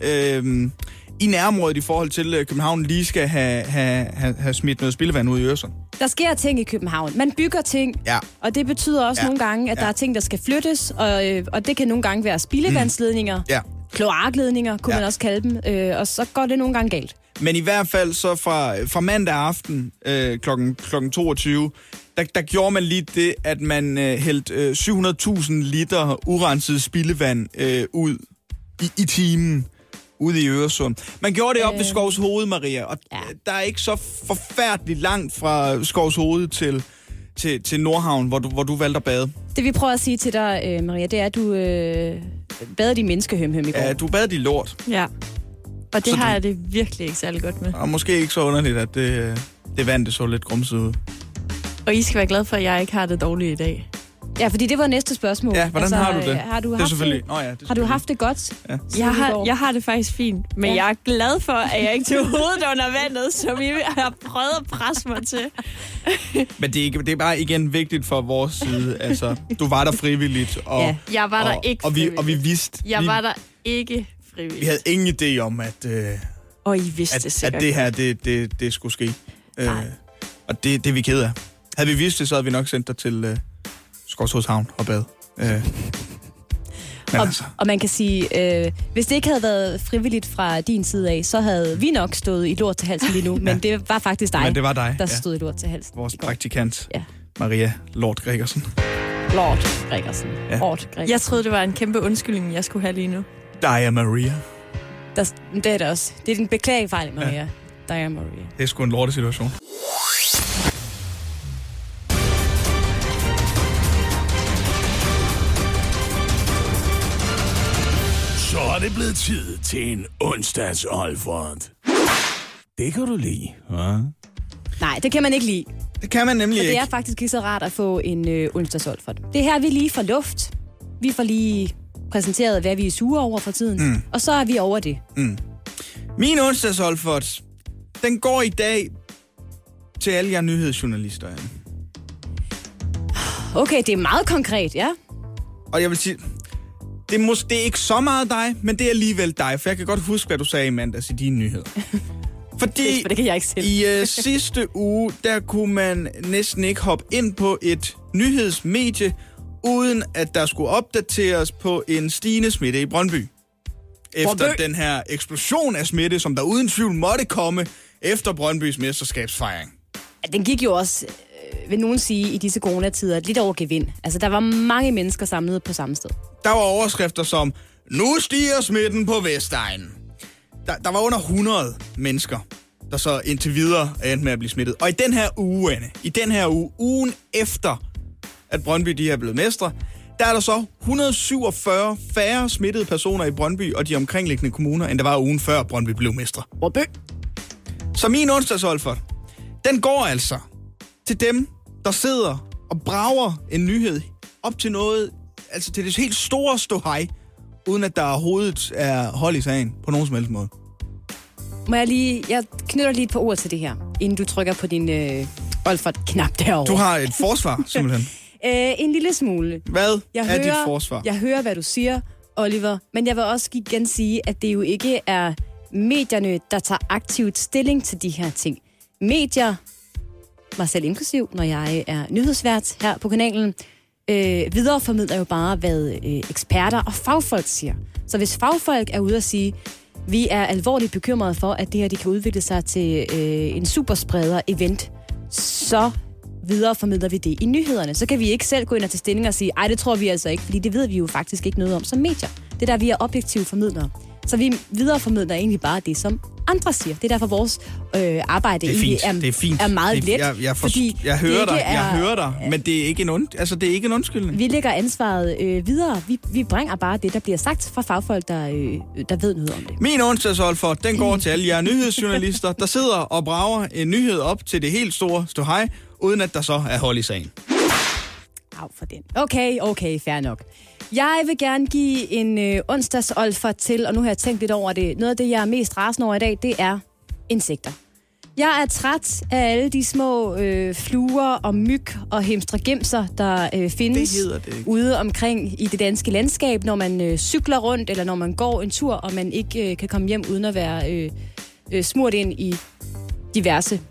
i nærområdet i forhold til København lige skal have smidt noget spildevand ud i Øresund. Der sker ting i København. Man bygger ting, og det betyder også nogle gange, at der er ting, der skal flyttes, og det kan nogle gange være spildevandsledninger, kloakledninger, kunne man også kalde dem, og så går det nogle gange galt. Men i hvert fald så fra mandag aften klokken 22, der gjorde man lige det, at man hældte 700.000 liter urenset spildevand ud i timen. Ude i Øresund. Man gjorde det op ved Skovshoved, Maria, og der er ikke så forfærdeligt langt fra Skovshoved til Nordhavn, hvor du valgte at bade. Det vi prøver at sige til dig, Maria, det er, at badede i menneskehømhøm i går. Ja, du badede i lort. Ja. Og det har jeg det virkelig ikke særlig godt med. Og måske ikke så underligt, at det vand, det så lidt grumset ud. Og I skal være glade for, at jeg ikke har det dårligt i dag. Ja, fordi det var næste spørgsmål. Ja, hvordan har du det? Har du det haft selvfølgelig. har du haft det godt? Ja. Jeg har det faktisk fint, men jeg er glad for, at jeg ikke tog hovedet under vandet, som I har prøvet at presse mig til. Men det er bare igen vigtigt for vores side. Altså, du var der frivilligt. Og, jeg var der ikke frivilligt. Og vi vidste... Jeg var der ikke frivilligt. Vi havde ingen idé om, at... og I vidste sikkert. At det her, det skulle ske. Og det er vi ked af. Havde vi vidst det, så havde vi nok sendt dig til Skovshovshavn og bad. Og man kan sige, hvis det ikke havde været frivilligt fra din side af, så havde vi nok stået i lort til halsen lige nu. Men det var faktisk dig, der stod i lort til halsen. Vores praktikant, Maria Lord Gregersen. Lord Gregersen. Ja. Jeg troede, det var en kæmpe undskyldning, jeg skulle have lige nu. Dia Maria. Det er det også. Det er den beklagefejl, Maria. Dia Maria. Det er sgu en lortesituation. Så er det blevet tid til en onsdags Olfert. Det kan du lide, hva'? Nej, det kan man ikke lide. Det kan man nemlig ikke. Det er faktisk ikke så rart at få en onsdags Olfert. Det her, vi lige får luft. Vi får lige præsenteret, hvad vi er sure over for tiden. Og så er vi over det. Min onsdags Olfert, den går i dag til alle jer nyhedsjournalister. Okay, det er meget konkret, ja. Og jeg vil sige... Det er ikke så meget dig, men det er alligevel dig, for jeg kan godt huske, hvad du sagde i mandags i dine nyheder. Fordi det kan jeg ikke selv. I sidste uge, der kunne man næsten ikke hoppe ind på et nyhedsmedie, uden at der skulle opdateres på en stigende smitte i Brøndby. Efter den her eksplosion af smitte, som der uden tvivl måtte komme efter Brøndbys mesterskabsfejring. Ja, den gik jo også, vil nogen sige, i disse coronatider lidt over gevind. Altså, der var mange mennesker samlet på samme sted. Der var overskrifter som, nu stiger smitten på Vestegnen. Der var under 100 mennesker, der så indtil videre er endt med at blive smittet. Og i den her uge, ugen efter, at Brøndby de er blevet mestre, der er der så 147 færre smittede personer i Brøndby og de omkringliggende kommuner, end der var ugen før Brøndby blev mestre. Så min onsdags Olfert, den går altså til dem, der sidder og brager en nyhed op til noget, altså til det helt store ståhej, uden at der overhovedet er hold i sagen på nogen som helst måde. Jeg knytter lige et par ord til det her, inden du trykker på din Olfert-knap derovre. Du har et forsvar, simpelthen. En lille smule. Hvad er dit forsvar? Jeg hører, hvad du siger, Oliver, men jeg vil også igen sige, at det jo ikke er medierne, der tager aktivt stilling til de her ting. Medier, mig selv inklusiv, når jeg er nyhedsvært her på kanalen, videreformidler jo bare, hvad eksperter og fagfolk siger. Så hvis fagfolk er ude at sige, vi er alvorligt bekymrede for, at det her kan udvikle sig til en superspreder-event, så videreformidler vi det i nyhederne. Så kan vi ikke selv gå ind og tage stilling og sige, ej, det tror vi altså ikke, fordi det ved vi jo faktisk ikke noget om som medier. Det der, vi er objektive formidlere. Så vi videreformidler egentlig bare det, som andre siger. Det er derfor, vores arbejde er meget let. Jeg hører dig, men det er ikke en undskyldning. Vi lægger ansvaret videre. Vi bringer bare det, der bliver sagt fra fagfolk, der ved noget om det. Min onsdags Olfert, den går til alle jer nyhedsjournalister, der sidder og brager en nyhed op til det helt store ståhej, uden at der så er hold i sagen. Af for den. Okay, fair nok. Jeg vil gerne give en onsdags Olfert til, og nu har jeg tænkt lidt over det. Noget af det, jeg er mest rasende over i dag, det er insekter. Jeg er træt af alle de små fluer og myg og hemstregemser, der findes ude omkring i det danske landskab, når man cykler rundt, eller når man går en tur, og man ikke kan komme hjem uden at være smurt ind i diverse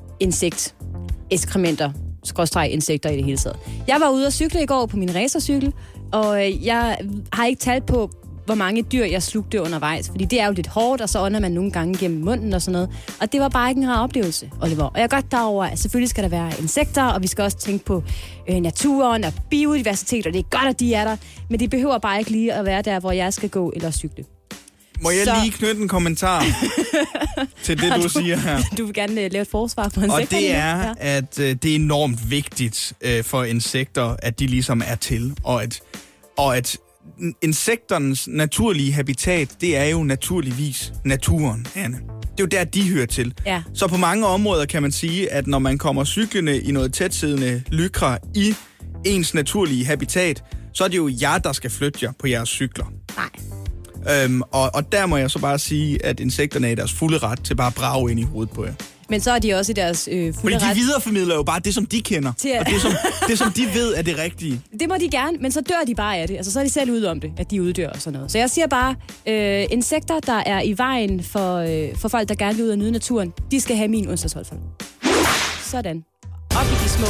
insekter, insekter i det hele taget. Jeg var ude at cykle i går på min racercykel, og jeg har ikke talt på, hvor mange dyr jeg slugte undervejs, fordi det er jo lidt hårdt, og så ånder man nogle gange gennem munden og sådan noget. Og det var bare ikke en rar oplevelse, Oliver. Og jeg er godt derover, at selvfølgelig skal der være insekter, og vi skal også tænke på naturen og biodiversitet, og det er godt, at de er der, men de behøver bare ikke lige at være der, hvor jeg skal gå eller cykle. Må jeg lige knytte en kommentar til det, du siger her? Du vil gerne lave et forsvar på insekter? Og det er, at det er enormt vigtigt for insekter, at de ligesom er til, og at insekternes naturlige habitat, det er jo naturligvis naturen, Anne. Det er jo der, de hører til. Ja. Så på mange områder kan man sige, at når man kommer cyklende i noget tætsiddende lykra i ens naturlige habitat, så er det jo jer, der skal flytte jer på jeres cykler. Nej. Og der må jeg så bare sige, at insekterne er i deres fulde ret til bare at brage ind i hovedet på jer. Men så er de også i deres fulde Fordi de ret. videreformidler jo bare det, som de kender. Og det, som de ved er det rigtige. Det må de gerne, men så dør de bare af det. Altså, så er de selv ude om det, at de uddør og sådan noget. Så jeg siger bare, insekter, der er i vejen for folk, der gerne vil ud og nyde naturen, de skal have min onsdagsholdfolk. Sådan. Op i de små.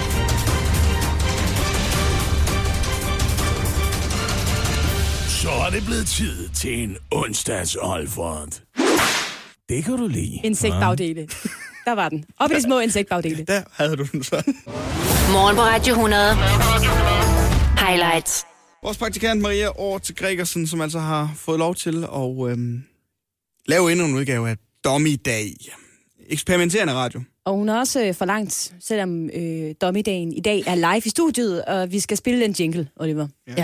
Så er det blevet tid til en onsdagsholdfond. Det kan du lide. Insektbagdele. Der var den. Op i de små insektbagdele. Der havde du den så. Morgen på Radio 100. Highlights. Vores praktikant Maria Ort Gregersen, som altså har fået lov til at lave endnu en udgave af Dommedag. Eksperimenterende radio. Og hun har også forlangt, selvom Dommedagen i dag er live i studiet, og vi skal spille en jingle, Oliver. Ja.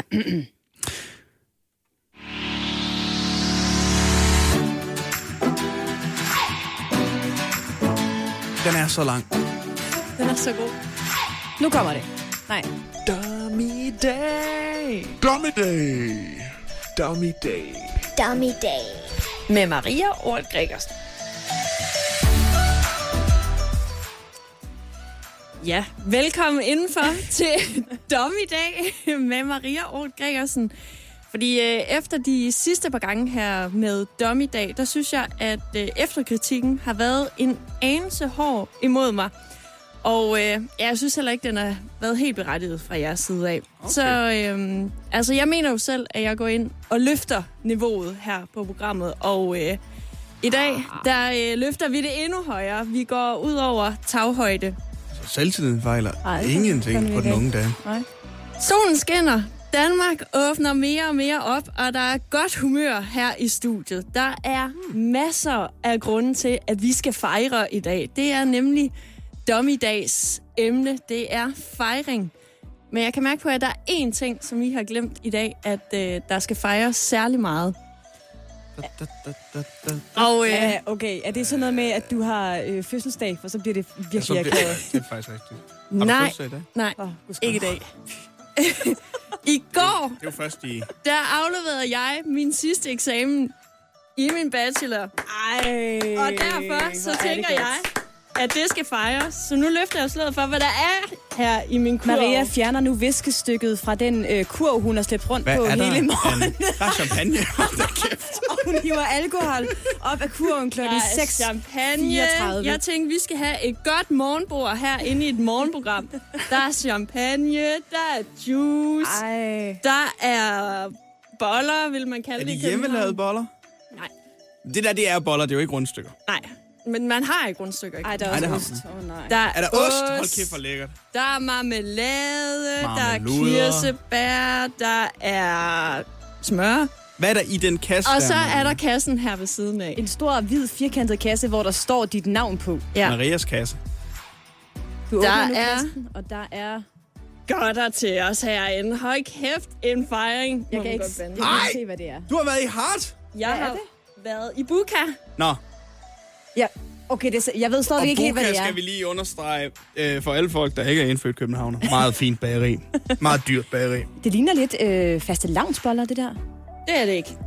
Den er så lang. Den er så god. Nu kommer det. Nej. Dommedag. Dommedag. Dommedag. Dommedag. Med Maria Ort Gregersen. Ja, velkommen indenfor til Dommedag med Maria Ort Gregersen. Fordi efter de sidste par gange her med Dommedag, der synes jeg, at efterkritikken har været en anelse hård imod mig. Og jeg synes heller ikke, den har været helt berettiget fra jeres side af. Okay. Så jeg mener jo selv, at jeg går ind og løfter niveauet her på programmet. Og i dag, der løfter vi det endnu højere. Vi går ud over taghøjde. Så selvtilliden fejler ingenting på den unge dame. Nej. Solen skinner. Danmark åbner mere og mere op, og der er godt humør her i studiet. Der er masser af grunde til, at vi skal fejre i dag. Det er nemlig Dommedags emne. Det er fejring. Men jeg kan mærke på, at der er én ting, som I har glemt i dag, at der skal fejres særlig meget. Og okay, er det sådan noget med, at du har fødselsdag, for så bliver det virkelig akavet? Det er faktisk rigtigt. Nej, du fødselsdag i dag? Nej, ikke i dag. I går, det var først der afleverede jeg min sidste eksamen i min bachelor. Og derfor så tænker jeg, at det skal fejres. Så nu løfter jeg slået for, hvad der er her i min kurv. Maria fjerner nu viskestykket fra den kurv, hun har slæbt rundt på hele morgenen. Der er champagne. Og hun hiver alkohol op af kurven klokken 6:34. Jeg tænkte, vi skal have et godt morgenbord her inde i et morgenprogram. Der er champagne, der er juice, der er boller, vil man kalde det. Er de hjemmelavede boller? Nej. Det er boller, det er jo ikke rundstykker. Nej. Men man har ikke rundstykker. Nej, der er også ost. Der er der ost? Hold kæft, hvor lækkert. Der er marmelade, der er kirsebær, der er smør. Hvad er der i den kasse? Og så er der kassen her ved siden af. En stor, hvid, firkantet kasse, hvor der står dit navn på. Ja. Marias kasse. Du åbner nu kassen, og der er godter til os herinde. Hold kæft, en fejring. Jeg kan ikke se, hvad det er. Du har været i Hart. Jeg har været i Buka. Nå. Ja, okay, jeg ved stadig ikke helt, hvad det er. Og Buka skal vi lige understrege for alle folk, der ikke er indfødt københavner. Meget fint bageri. Meget dyrt bageri. Det ligner lidt fastelavnsboller, det der. Det er det ikke.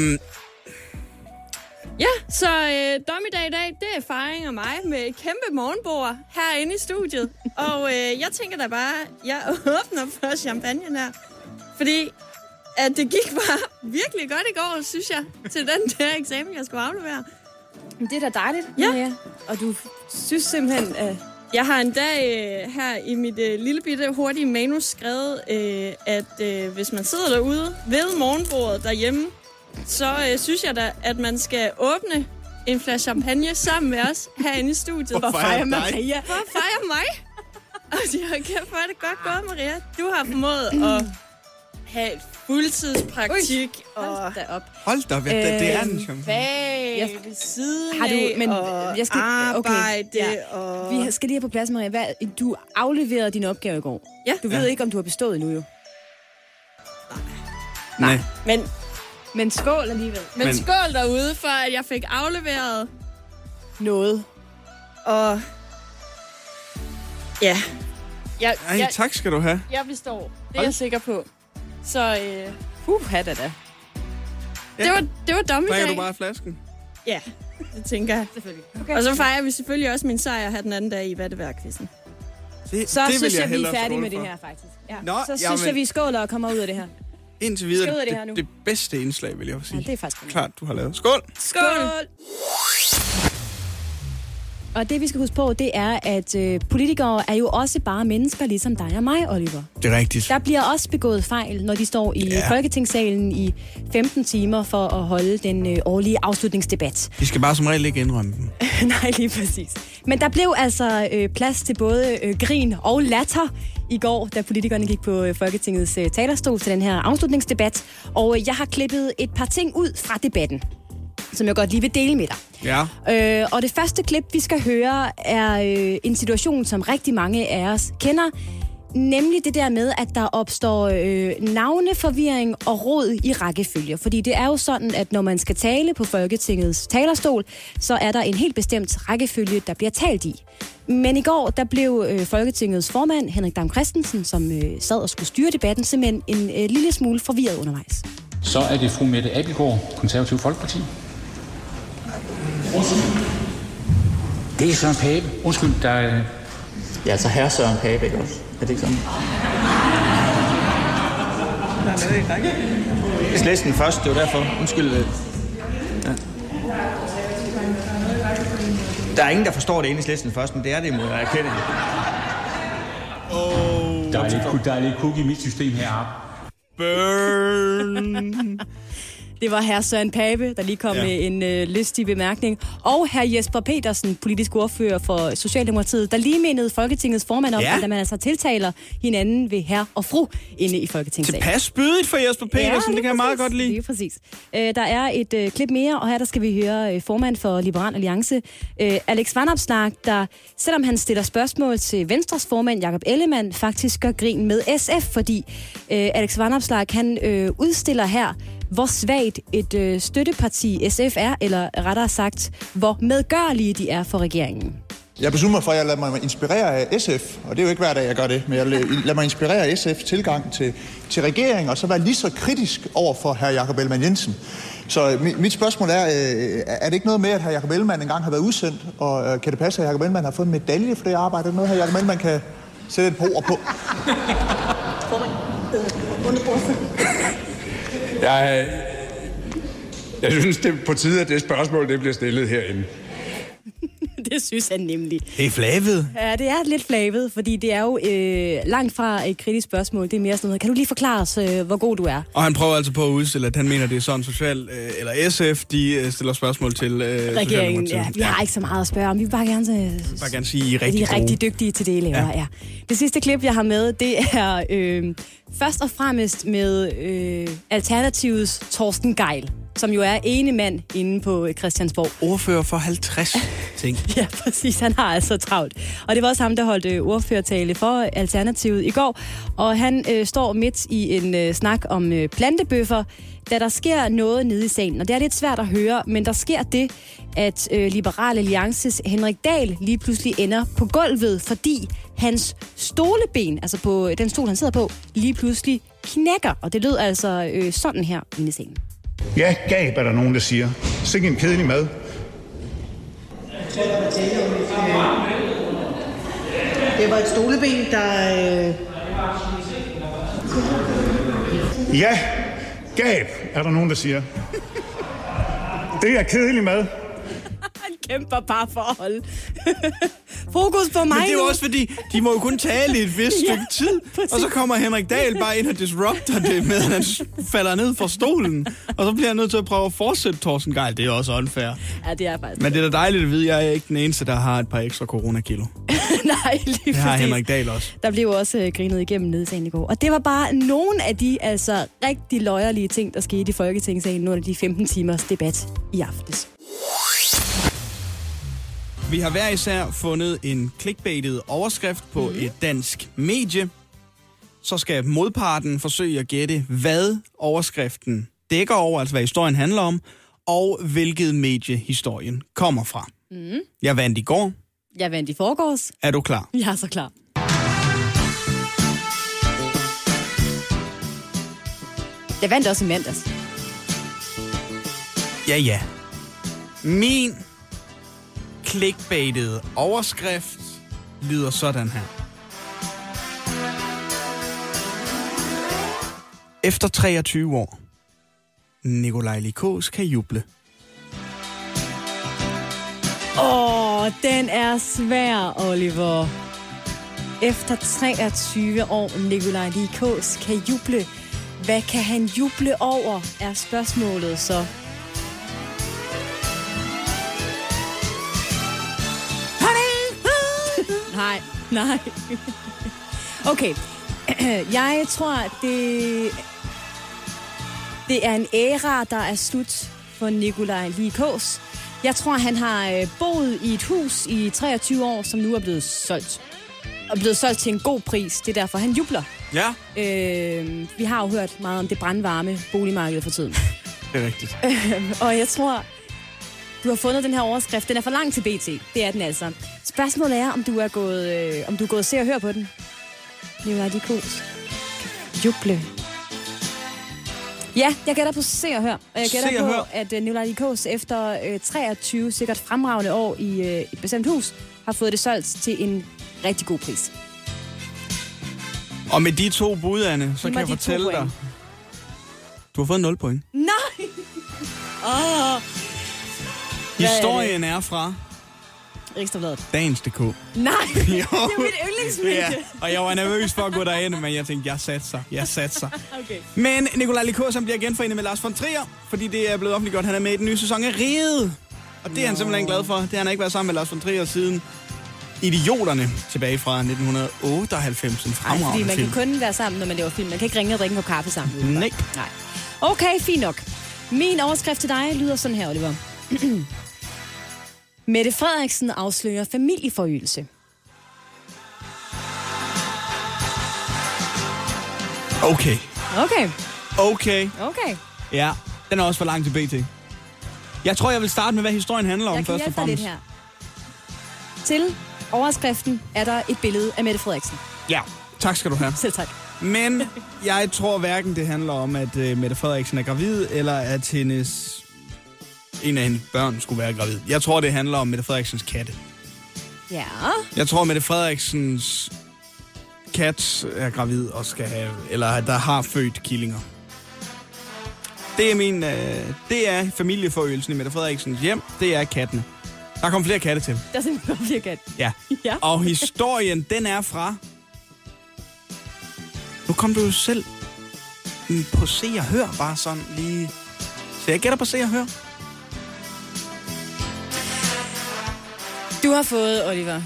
Ja, så Dommedag i dag, det er fejring af mig med et kæmpe morgenbord herinde i studiet. Og jeg tænker da bare, jeg åbner for champagnen her. Fordi at det gik bare virkelig godt i går, synes jeg, til den der eksamen, jeg skulle aflevere. Det er da dejligt, ja. Maria. Og du synes simpelthen... Jeg har en dag her i mit lille bitte hurtige manus skrevet, at hvis man sidder derude ved morgenbordet derhjemme, så synes jeg da, at man skal åbne en flaske champagne sammen med os herinde i studiet. For at fejre Maria. For at fejre mig. Og jeg har kæft for det godt gået, Maria. Du har formået at have et fuldtidspraktik. Hold da op. Hold da op, det er en champagne. Bag, ved siden har du, men og jeg skal, arbejde. Okay, ja. Og... Vi skal lige have på plads, Maria. Du afleverede din opgave i går. Ja. Du ved ikke, om du har bestået nu, jo. Nej. Men skål alligevel. Men skål derude for, at jeg fik afleveret noget. Og ja. Tak skal du have. Jeg består. Det er jeg sikker på. Så da. Ja. Det var Dummy Drikker Day. du bare flasken? Ja, det tænker jeg. Selvfølgelig. Okay. Og så fejrer vi selvfølgelig også min sejr her den anden dag i Hvad det værd-quizzen. Så synes jeg, vi er færdige med det her, faktisk. Ja. Nå, så synes jeg, vi skåler og kommer ud af det her. Indtil videre, Skål af det her nu. det bedste indslag, vil jeg sige. Ja, det er faktisk klart, du har lavet. Skål! Skål! Og det, vi skal huske på, det er, at politikere er jo også bare mennesker, ligesom dig og mig, Oliver. Det er rigtigt. Der bliver også begået fejl, når de står i Folketingssalen i 15 timer for at holde den årlige afslutningsdebat. De skal bare som regel ikke indrømme dem. Nej, lige præcis. Men der blev altså plads til både grin og latter i går, da politikerne gik på Folketingets talerstol til den her afslutningsdebat. Og jeg har klippet et par ting ud fra debatten, som jeg godt lige vil dele med dig. Ja. Og det første klip, vi skal høre, er en situation, som rigtig mange af os kender. Nemlig det der med, at der opstår navneforvirring og rod i rækkefølge. Fordi det er jo sådan, at når man skal tale på Folketingets talerstol, så er der en helt bestemt rækkefølge, der bliver talt i. Men i går, der blev Folketingets formand, Henrik Dam Kristensen, som sad og skulle styre debatten, simpelthen en lille smule forvirret undervejs. Så er det fru Mette Abildgaard, Konservativ Folkeparti. Det er Søren Pape. Undskyld, der er... Ja, altså herre Søren Pape, ikke også? Er det ikke sådan? Jeg læste den først, det var derfor. Undskyld. Ja. Der er ingen, der forstår det Enhedslisten først, men det er det, må jeg erkende. Der er lidt kug i mit system heroppe. Burn! Det var herr Søren Pape, der lige kom med en lystig bemærkning. Og herr Jesper Petersen, politisk ordfører for Socialdemokratiet, der lige mindede Folketingets formand om, at man altså tiltaler hinanden ved herr og fru inde i Folketingssalen. Tilpas spydigt for Jesper Petersen, det kan jeg meget godt lide. Det er præcis. Der er et klip mere, og her der skal vi høre formand for Liberal Alliance, Alex Vanopslagh, der selvom han stiller spørgsmål til Venstres formand, Jakob Ellemann, faktisk gør grin med SF, fordi Alex Vanopslagh, han udstiller her, hvor svagt et støtteparti SF er, eller rettere sagt, hvor medgørlige de er for regeringen. Jeg beslutter mig for, at jeg lader mig inspirere af SF, og det er jo ikke hver dag, jeg gør det, men jeg lader mig inspirere af SF's tilgang til regeringen, og så være lige så kritisk over for hr. Jakob Ellemann-Jensen. Så mit spørgsmål er det ikke noget med, at hr. Jakob Ellemann engang har været udsendt, og kan det passe, at hr. Jakob Ellemann har fået en medalje for det arbejde? Er det noget, hr. Jakob Ellemann kan sætte et par ord på? Jeg synes, det er på tide, at det spørgsmål det bliver stillet herinde. Det synes han nemlig. Det er flavet. Ja, det er lidt flavet, fordi det er jo langt fra et kritisk spørgsmål. Det er mere sådan noget, kan du lige forklare os, hvor god du er? Og han prøver altså på at udstille, at han mener, det er sådan social, eller SF, de stiller spørgsmål til regeringen. Ja, vi har ikke så meget at spørge om. Vi vil bare gerne sige, I er rigtig de er rigtig dygtige til det, I laver. Ja. Det sidste klip, jeg har med, det er først og fremmest med Alternativets Torsten Gejl, som jo er ene mand inde på Christiansborg. Ordfører for 50 ting. Ja, præcis. Han har altså travlt. Og det var også ham, der holdt ordførertale for Alternativet i går. Og han står midt i en snak om plantebøffer, da der sker noget nede i salen. Og det er lidt svært at høre, men der sker det, at Liberal Alliances Henrik Dahl lige pludselig ender på gulvet, fordi hans stoleben, altså på den stol, han sidder på, lige pludselig knækker. Og det lød altså sådan her inde i scenen. Ja, gab er der nogen, der siger. Sikke en kedelig mad. Det var et stoleben, der... Ja, gab er der nogen, der siger. Det er kedelig mad. Han kæmper bare for at holde fokus på mig. Men det er jo også fordi, de må jo kun tale i et vist stykke tid. Præcis. Og så kommer Henrik Dahl bare ind og disrupter det med, at han falder ned fra stolen. Og så bliver han nødt til at prøve at fortsætte Torsten Gejl. Det er også unfair. Ja, det er faktisk. Men det er da dejligt at vide, at jeg er ikke den eneste, der har et par ekstra coronakilo. Nej, lige det har præcis. Henrik Dahl også. Der blev også grinet igennem nede i salen i går. Og det var bare nogle af de altså rigtig løjerlige ting, der skete i Folketingssalen under de 15 timers debat i aftes. Vi har hver især fundet en clickbaitet overskrift på et dansk medie, så skal modparten forsøge at gætte, hvad overskriften dækker over, altså hvad historien handler om, og hvilket medie historien kommer fra. Mm. Jeg vandt i går. Jeg vandt i forgårs. Er du klar? Jeg er så klar. Jeg vandt også i mandags. Ja. Min clickbaitede overskrift lyder sådan her. Efter 23 år. Nikolaj Lie Kaas kan juble. Den er svær, Oliver. Efter 23 år, Nikolaj Lie Kaas kan juble. Hvad kan han juble over, er spørgsmålet så. Nej. Okay. Jeg tror, det er en æra, der er slut for Nikolaj Lie Kaas. Jeg tror, han har boet i et hus i 23 år, som nu er blevet solgt. Og blevet solgt til en god pris. Det er derfor, han jubler. Ja. Vi har jo hørt meget om det brandvarme boligmarked for tiden. Det er rigtigt. Og jeg tror, du har fundet den her overskrift. Den er for lang til BT. Det er den altså. Spørgsmålet er, om du er gået og se og høre på den. Nikolaj Lie Kaas. Juble. Ja, jeg gætter på se og hør. Og jeg gætter på, at Nikolaj Lie Kaas efter 23 sikkert fremragende år i et bestemt hus, har fået det solgt til en rigtig god pris. Og med de 2 bud, Anne, så kan jeg fortælle dig, du har fået 0 point. Nej! Historien er fra Ekstrabladet. Dagens.dk. Nej, det er mit yndlingsmedie. Ja, og jeg var nervøs for at gå derind, men jeg tænkte, jeg satser. Okay. Men Nikolaj Lie Kaas bliver genforenet med Lars von Trier, fordi det er blevet offentliggjort, han er med i den nye sæson af Riget. Og det er han simpelthen glad for. Det har han ikke været sammen med Lars von Trier siden Idioterne tilbage fra 1998. Fordi man kan kun være sammen, når man laver film. Man kan ikke ringe og drikke en kop kaffe sammen. Nej. Okay, fint nok. Min overskrift til dig lyder sådan her, Oliver. Mette Frederiksen afslører familieforøgelse. Okay. Ja, den er også for lang til BT. Jeg tror, jeg vil starte med, hvad historien handler om først og fremmest. Jeg kan hjælpe dig lidt her. Til overskriften er der et billede af Mette Frederiksen. Ja, tak skal du have. Selv tak. Men jeg tror hverken det handler om, at Mette Frederiksen er gravid, eller at en af hendes børn skulle være gravid. Jeg tror, det handler om Mette Frederiksens katte. Ja. Jeg tror, Mette Frederiksens kat er gravid og skal have, eller der har født killinger. Det er familieforøgelsen i Mette Frederiksens hjem. Det er kattene. Der kommer flere katte til. Der er simpelthen flere katte. Ja. Og historien, den er fra... Nu kom du jo selv på se og hør, bare sådan lige... Så jeg gætter på se og hør. Du har fået, Oliver,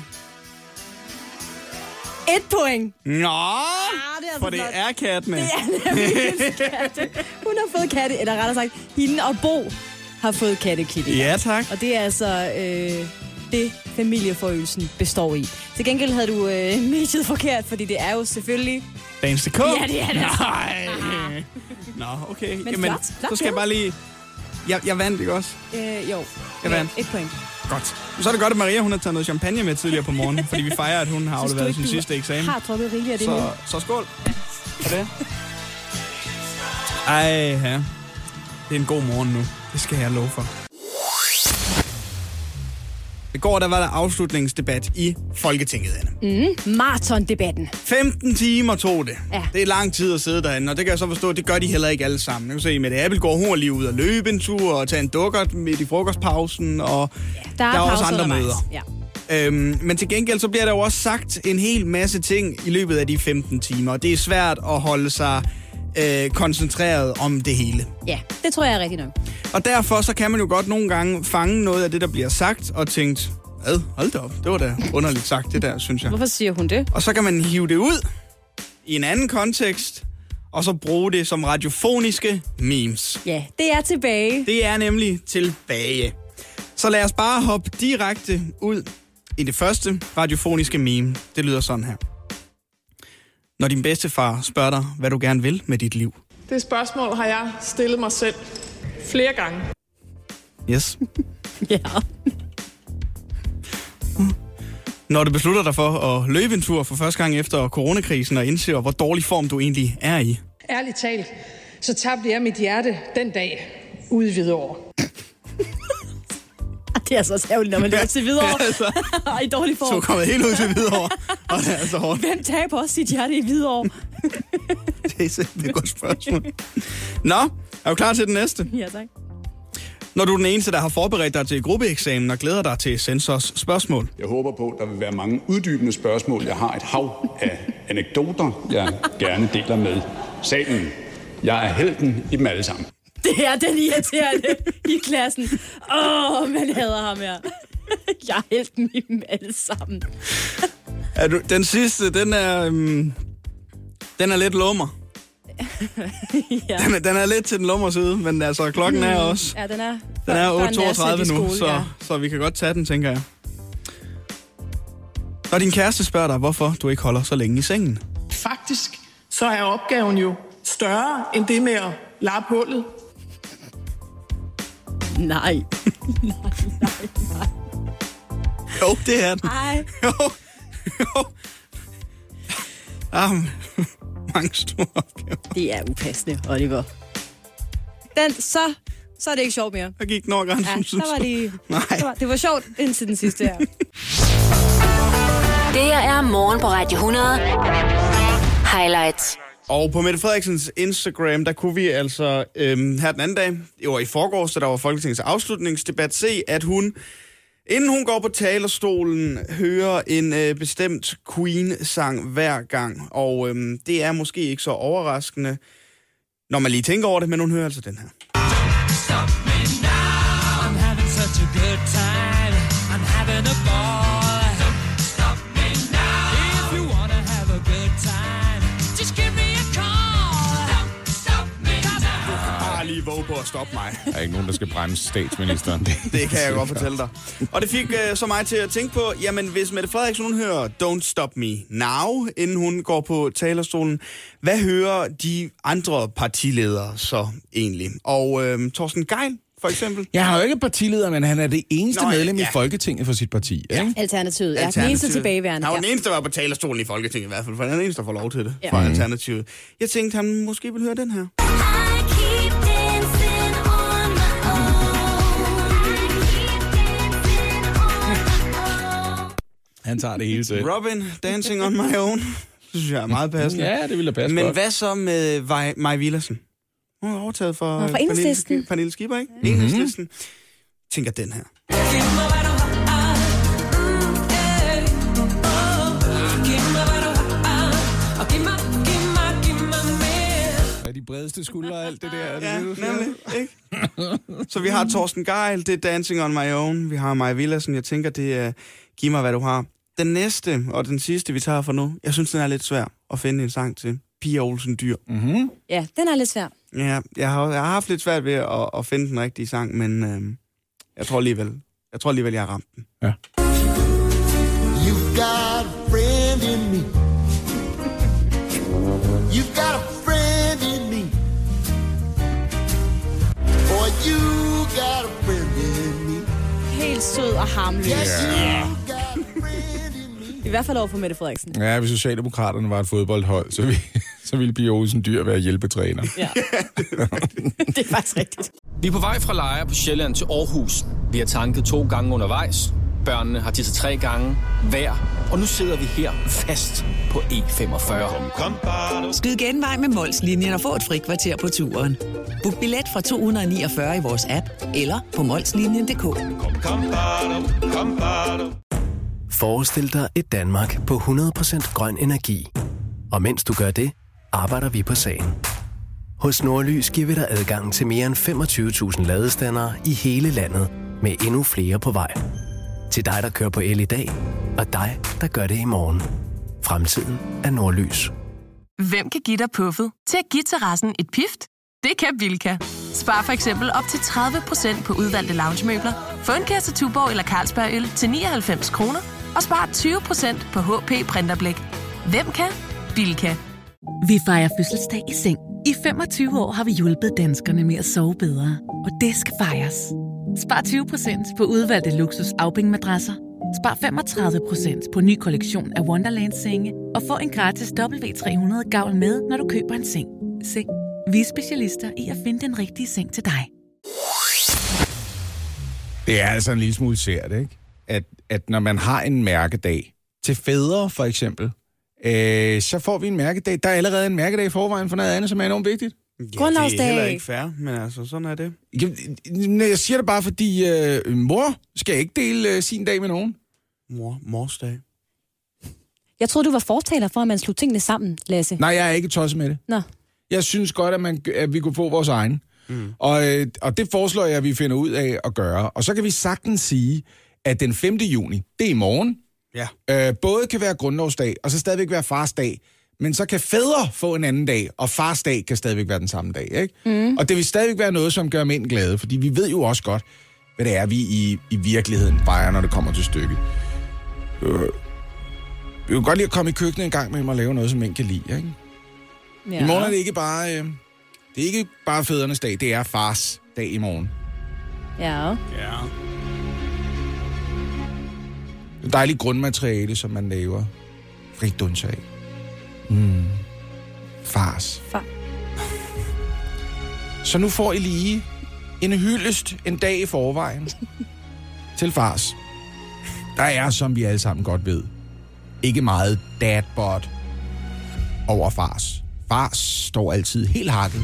1 point. For det er kattene. Det er nemlig katte. Hun har fået katte, eller rettere sagt, hende og Bo har fået kattekillinger. Ja, tak. Og det er altså det, familieforøgelsen består i. Til gengæld havde du mediet forkert, fordi det er jo selvfølgelig... Dagens.dk? Ja, det er det. Nej. Nå, okay. Men flot, så skal jeg bare lige... Jeg vandt, ikke også? Jo. Jeg vandt. 1 point. Godt. Så er det godt, at Maria hun har taget noget champagne med tidligere på morgenen, fordi vi fejrer, at hun har afleveret sin sidste eksamen. Har drukket rigeligt af det nu. Så skål. For det. Ej, ja. Det er en god morgen nu. Det skal jeg love for. I går, der var der afslutningsdebat i Folketinget, Anne. Marathondebatten. 15 timer tog det. Ja. Det er lang tid at sidde derinde, og det kan jeg så forstå, det gør de heller ikke alle sammen. Jeg kan se, Mette Abildgaard, hun er lige ud og løbe en tur og tage en dukkert midt i frokostpausen, og der er også andre møder. Ja. Men til gengæld, så bliver der jo også sagt en hel masse ting i løbet af de 15 timer, og det er svært at holde sig koncentreret om det hele. Ja, det tror jeg er rigtigt nok. Og derfor så kan man jo godt nogle gange fange noget af det, der bliver sagt, og tænkt, hold da op, det var da underligt sagt, det der, synes jeg. Hvorfor siger hun det? Og så kan man hive det ud i en anden kontekst, og så bruge det som radiofoniske memes. Ja, det er tilbage. Det er nemlig tilbage. Så lad os bare hoppe direkte ud i det første radiofoniske meme. Det lyder sådan her. Når din bedstefar spørger dig, hvad du gerne vil med dit liv. Det spørgsmål har jeg stillet mig selv flere gange. Yes. Ja. Når du beslutter dig for at løbe en tur for første gang efter coronakrisen og indser, hvor dårlig form du egentlig er i. Ærligt talt, så tabte jeg mit hjerte den dag ude i Hvidovre. Det er altså også ærgerligt, når man løber til Hvidovre. Ja, altså. I dårlig form. Så kommer helt ud til Hvidovre. Og det er altså hårdt. Hvem taber også sit hjerte i Hvidovre? Det er et godt spørgsmål. Nå, er du klar til den næste? Ja, tak. Når du er den eneste, der har forberedt dig til gruppeeksamen og glæder dig til Sensors spørgsmål. Jeg håber på, at der vil være mange uddybende spørgsmål. Jeg har et hav af anekdoter, jeg gerne deler med salen. Jeg er helten i dem alle sammen. Det er den irriterende i klassen. Man hader ham her. Jeg er helten i dem alle sammen. Den sidste, den er lidt lummer. Ja. Den er lidt til den lummer side, men altså klokken er også... Ja, den er 8.32 nu, så vi kan godt tage den, tænker jeg. Når din kæreste spørger dig, hvorfor du ikke holder så længe i sengen. Faktisk så er opgaven jo større end det med at lappe hullet. Nej. Jo, det er den. Nej. Jo. Mange store opgaver. Det er upassende, Oliver. Så er det ikke sjovt mere. Der gik nok grænsen, synes jeg. Det var sjovt indtil den sidste her. Det her er Morgen på Radio 100. Highlights. Og på Mette Frederiksens Instagram, der kunne vi altså her den anden dag, det var i forgårs, så der var Folketingets afslutningsdebat, se, at hun, inden hun går på talerstolen, hører en bestemt Queen-sang hver gang. Og det er måske ikke så overraskende, når man lige tænker over det, men hun hører altså den her. Stop me now, I'm having such a good time, I'm having a ball. Stop me now, if you wanna have a good time, just give me a call. Stop me now. Du kan bare lige våge på at stoppe mig. Der er ikke nogen, der skal bremse statsministeren. Det kan jeg godt fortælle dig. Og det fik så mig til at tænke på, jamen hvis Mette Frederiksen hun hører Don't Stop Me Now, inden hun går på talerstolen, hvad hører de andre partiledere så egentlig? Og Torsten Gejl for eksempel? Ja, han er jo ikke partileder, men han er det eneste medlem i Folketinget for sit parti. Ja. Ikke? Alternativet. Ja, den eneste tilbageværende. Han var den eneste, der var på talerstolen i Folketinget i hvert fald, for han er den eneste, der får lov til det fra Alternativet. Jeg tænkte, han måske vil høre den her. Han tager det hele til. Robin, Dancing on My Own. Det synes jeg er meget passende. Ja, det ville da passe Men godt. hvad så med Maja Villadsen? Hun er overtaget for Pernille Skipper, ikke? Enhedslisten. Tænker den her. Er de bredeste skuldre og alt det der? Ja, nemlig, ikke? Så vi har Torsten Gejl, det er Dancing on My Own. Vi har Maja Villadsen, jeg tænker, det er Giv mig, hvad du har. Den næste og den sidste, vi tager for nu, jeg synes, den er lidt svær at finde en sang til. Pia Olsen Dyr. Mm-hmm. Ja, den er lidt svær. Ja, jeg har haft lidt svært ved at finde den rigtige sang, men jeg tror alligevel, jeg har ramt den. Ja. You got a friend in me. You got a friend in me. Or you got a friend in me. Helt sød og harmløs. Ja. I hvert fald over for Mette Frederiksen. Ja, hvis Socialdemokraterne var et fodboldhold, så ville Pia Olsen Dyr være hjælpetræner. Ja. Det er faktisk rigtigt. Vi er på vej fra Lejre på Sjælland til Aarhus. Vi har tanket 2 gange undervejs. Børnene har tisset 3 gange hver. Og nu sidder vi her fast på E45. Skyd genvej med Mols-linjen og få et frikvarter på turen. Book billet fra 249 i vores app eller på molslinjen.dk. Forestil dig et Danmark på 100% grøn energi. Og mens du gør det, arbejder vi på sagen. Hos Nordlys giver vi dig adgang til mere end 25.000 ladestandere i hele landet, med endnu flere på vej. Til dig, der kører på el i dag, og dig, der gør det i morgen. Fremtiden er Nordlys. Hvem kan give dig puffet til at give terrassen et pift? Det kan Bilka. Spar for eksempel op til 30% på udvalgte loungemøbler. Få en kasse Tuborg eller Carlsberg øl til 99 kroner. Og spar 20% på HP printerblæk. Hvem kan? Bilka. Vi fejrer fødselsdag i seng. I 25 år har vi hjulpet danskerne med at sove bedre. Og det skal fejres. Spar 20% på udvalgte luksus Auping-madrasser. Spar 35% på ny kollektion af Wonderland-senge. Og få en gratis W300 gavl med, når du køber en seng. Se, vi er specialister i at finde den rigtige seng til dig. Det er altså en lille smule sært, ikke? At når man har en mærkedag, til fædre for eksempel, så får vi en mærkedag. Der er allerede en mærkedag i forvejen for noget andet, som er enormt vigtigt. Ja, det er heller ikke fair, men altså, sådan er det. Jeg siger det bare, fordi mor skal ikke dele sin dag med nogen. Mors dag. Jeg troede, du var fortaler for, at man slog tingene sammen, Lasse. Nej, jeg er ikke tosset med det. Nå. Jeg synes godt, at vi kunne få vores egen. Mm. Og det foreslår jeg, at vi finder ud af at gøre. Og så kan vi sagtens sige, at den 5. juni, det er i morgen, både kan være grundlovsdag, og så stadigvæk være farsdag. Men så kan fædre få en anden dag, og farsdag kan stadigvæk være den samme dag, ikke? Mm. Og det vil stadigvæk være noget, som gør mænd glade, fordi vi ved jo også godt, hvad det er, vi i virkeligheden fejrer, når det kommer til stykket. Vi kan godt lide at komme i køkkenet en gang med og lave noget, som mænd kan lide, ikke? Ja. I morgen er det ikke bare... det er ikke bare fædrenes dag, det er fars dag i morgen. Ja. Det dejlige grundmateriale, som man laver. Frit undtag. Fars. Så nu får I lige en hyldest en dag i forvejen til fars. Der er, som vi alle sammen godt ved, ikke meget dadbot over fars. Fars står altid helt hakket.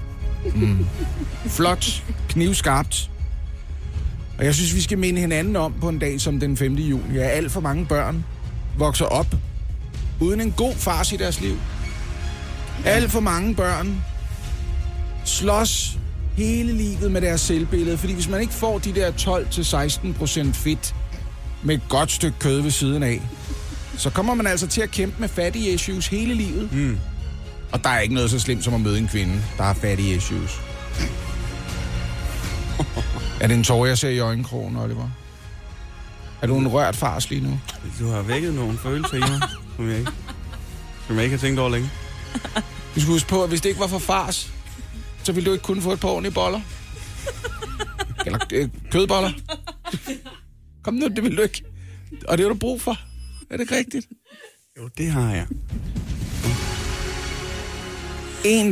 Flot, knivskarpt. Og jeg synes, vi skal minde hinanden om på en dag som den 5. juni, at alt for mange børn vokser op uden en god fars i deres liv. Alt for mange børn slås hele livet med deres selvbillede, fordi hvis man ikke får de der 12-16% fedt med et godt stykke kød ved siden af, så kommer man altså til at kæmpe med fattige issues hele livet. Og der er ikke noget så slemt som at møde en kvinde, der har fattige issues. Er det en tårer, jeg ser i øjenkrogen, Oliver? Er du en rørt fars lige nu? Du har vækket nogle følelser i mig, som jeg ikke har tænkt over længe. Du skal huske på, at hvis det ikke var for fars, så ville du ikke kunne få et par ordentlige boller. Eller kødboller. Kom nu, det vil du ikke. Og det har du brug for. Er det ikke rigtigt? Jo, det har jeg. En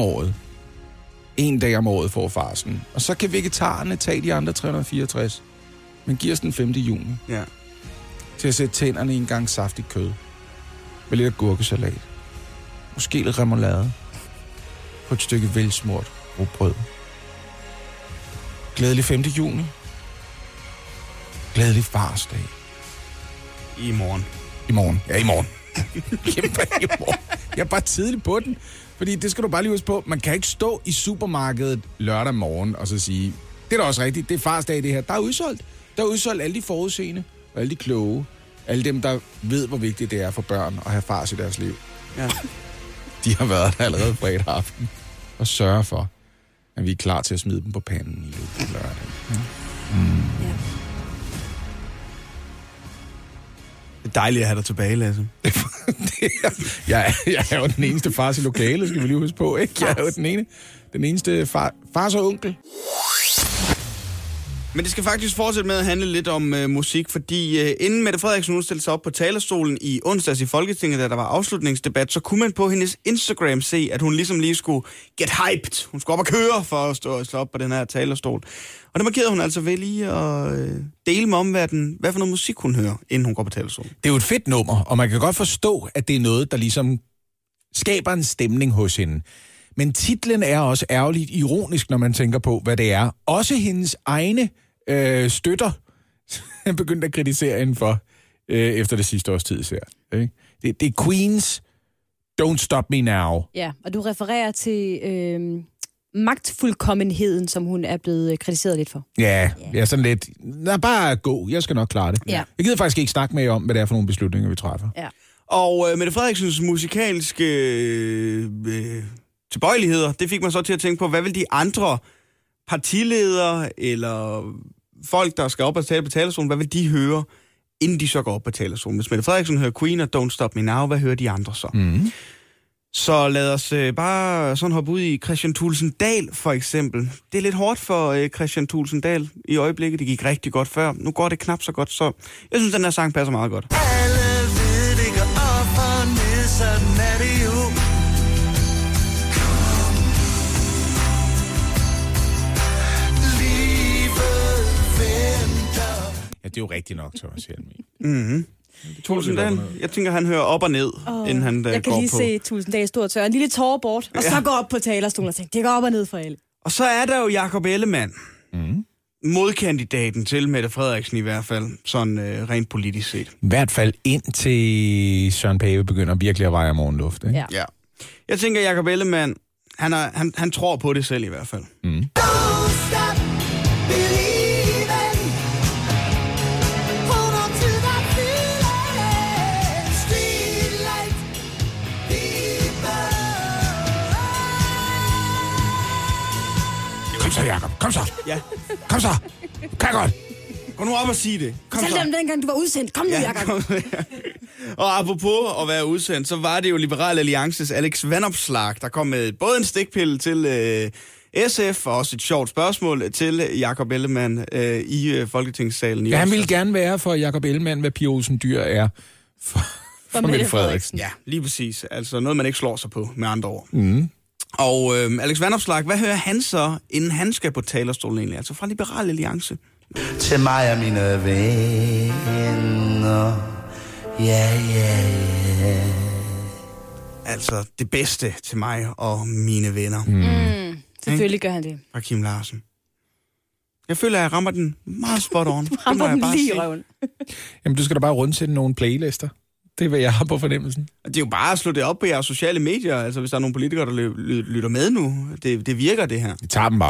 dag om året får farsen. Og så kan vegetarerne tage de andre 364. Men giver os den 5. juni. Ja. Til at sætte tænderne i en gang saftigt kød. Med lidt agurkesalat. Måske lidt remoulade. På et stykke velsmurt rugbrød. Glædelig 5. juni. Glædelig farsdag. I morgen. Ja, i morgen. Jeg er bare tidligt på den. Fordi det skal du bare lige huske på. Man kan ikke stå i supermarkedet lørdag morgen og så sige, det er da også rigtigt, det er farsdag det her. Der er udsolgt. Der er udsolgt alle de forudseende og alle de kloge. Alle dem, der ved, hvor vigtigt det er for børn at have fars i deres liv. Ja. De har været der allerede fredag aften og sørger for, at vi er klar til at smide dem på panden i løbet af lørdag. Ja. Det er dejligt at have dig tilbage, Lasse. Jeg er jo den eneste fars i lokalet, skal vi lige huske på, ikke? Jeg er jo den eneste fars og onkel. Men det skal faktisk fortsætte med at handle lidt om musik, fordi inden Mette Frederiksen stillede sig op på talerstolen i onsdags i Folketinget, da der var afslutningsdebat, så kunne man på hendes Instagram se, at hun ligesom lige skulle get hyped. Hun skulle op og køre for at stå op på den her talerstol. Og det markerede hun altså ved lige at dele med om, hvad for noget musik hun hører, inden hun går på talerstolen. Det er jo et fedt nummer, og man kan godt forstå, at det er noget, der ligesom skaber en stemning hos hende. Men titlen er også ærgerligt ironisk, når man tænker på, hvad det er. Også hendes egne støtter er begyndt at kritisere hende for efter det sidste års tid især. Ikke? Det er Queens Don't Stop Me Now. Ja, og du refererer til magtfuldkommenheden, som hun er blevet kritiseret lidt for. Ja, jeg er sådan lidt, bare gå, jeg skal nok klare det. Ja. Jeg gider faktisk ikke snakke med jer om, hvad det er for nogle beslutninger, vi træffer. Ja. Og Mette Frederiksens musikalske tilbøjeligheder, det fik man så til at tænke på, hvad vil de andre partiledere eller folk, der skal op og tale på talerstolen, hvad vil de høre, inden de så går op på talerstolen? Hvis Mette Frederiksen hører Queen og Don't Stop Me Now, hvad hører de andre så? Så lad os bare sådan hoppe ud i Kristian Thulesen Dahl, for eksempel. Det er lidt hårdt for Kristian Thulesen Dahl i øjeblikket. Det gik rigtig godt før. Nu går det knap så godt, så jeg synes, den her sang passer meget godt. Alle ved, det går op og ned, sådan er det jo. Livet venter. Ja, det er jo rigtigt nok, Thomas Helmig. Mhm. Thulesen Dahl, jeg tænker, han hører op og ned, inden han går på. Jeg kan lige se Thulesen Dahl stå og tørre en lille tårer bort, og så går op på talerstolen og tænker, det går op og ned for alle. Og så er der jo Jakob Ellemann. Modkandidaten til Mette Frederiksen i hvert fald, sådan rent politisk set. I hvert fald indtil Søren Pape begynder virkelig at veje morgenluft, ikke? Ja. Jeg tænker, Jakob Ellemann, han tror på det selv i hvert fald. Kom så, Jacob. Kom så. Ja. Kom så. Kan godt. Gå nu op og sige det. Fortæl dem dengang, du var udsendt. Kom nu, Jacob. Og apropos at være udsendt, så var det jo Liberal Alliances Alex Vanopslagh, der kom med både en stikpille til SF og også et sjovt spørgsmål til Jakob Ellemann i Folketingssalen. Ja, han ville gerne være for Jakob Ellemann, hvad Pia Olsen Dyhr er for Mette Frederiksen. Ja, lige præcis. Altså noget, man ikke slår sig på, med andre ord. Mm. Og Alex Vanopslagh, hvad hører han så, inden han skal på talerstolen egentlig? Altså fra Liberal Alliance. Til mig og mine venner. Ja. Altså det bedste til mig og mine venner. Selvfølgelig gør han det. Fra Kim Larsen. Jeg føler, at jeg rammer den meget spot on. Rammer den lige i røven. Jamen, du skal da bare rundsætte nogle playlister. Det er, hvad jeg har på fornemmelsen. Det er jo bare at slå det op på jeres sociale medier, altså hvis der er nogle politikere, der lytter med nu. Det virker, det her. Vi tager dem bare.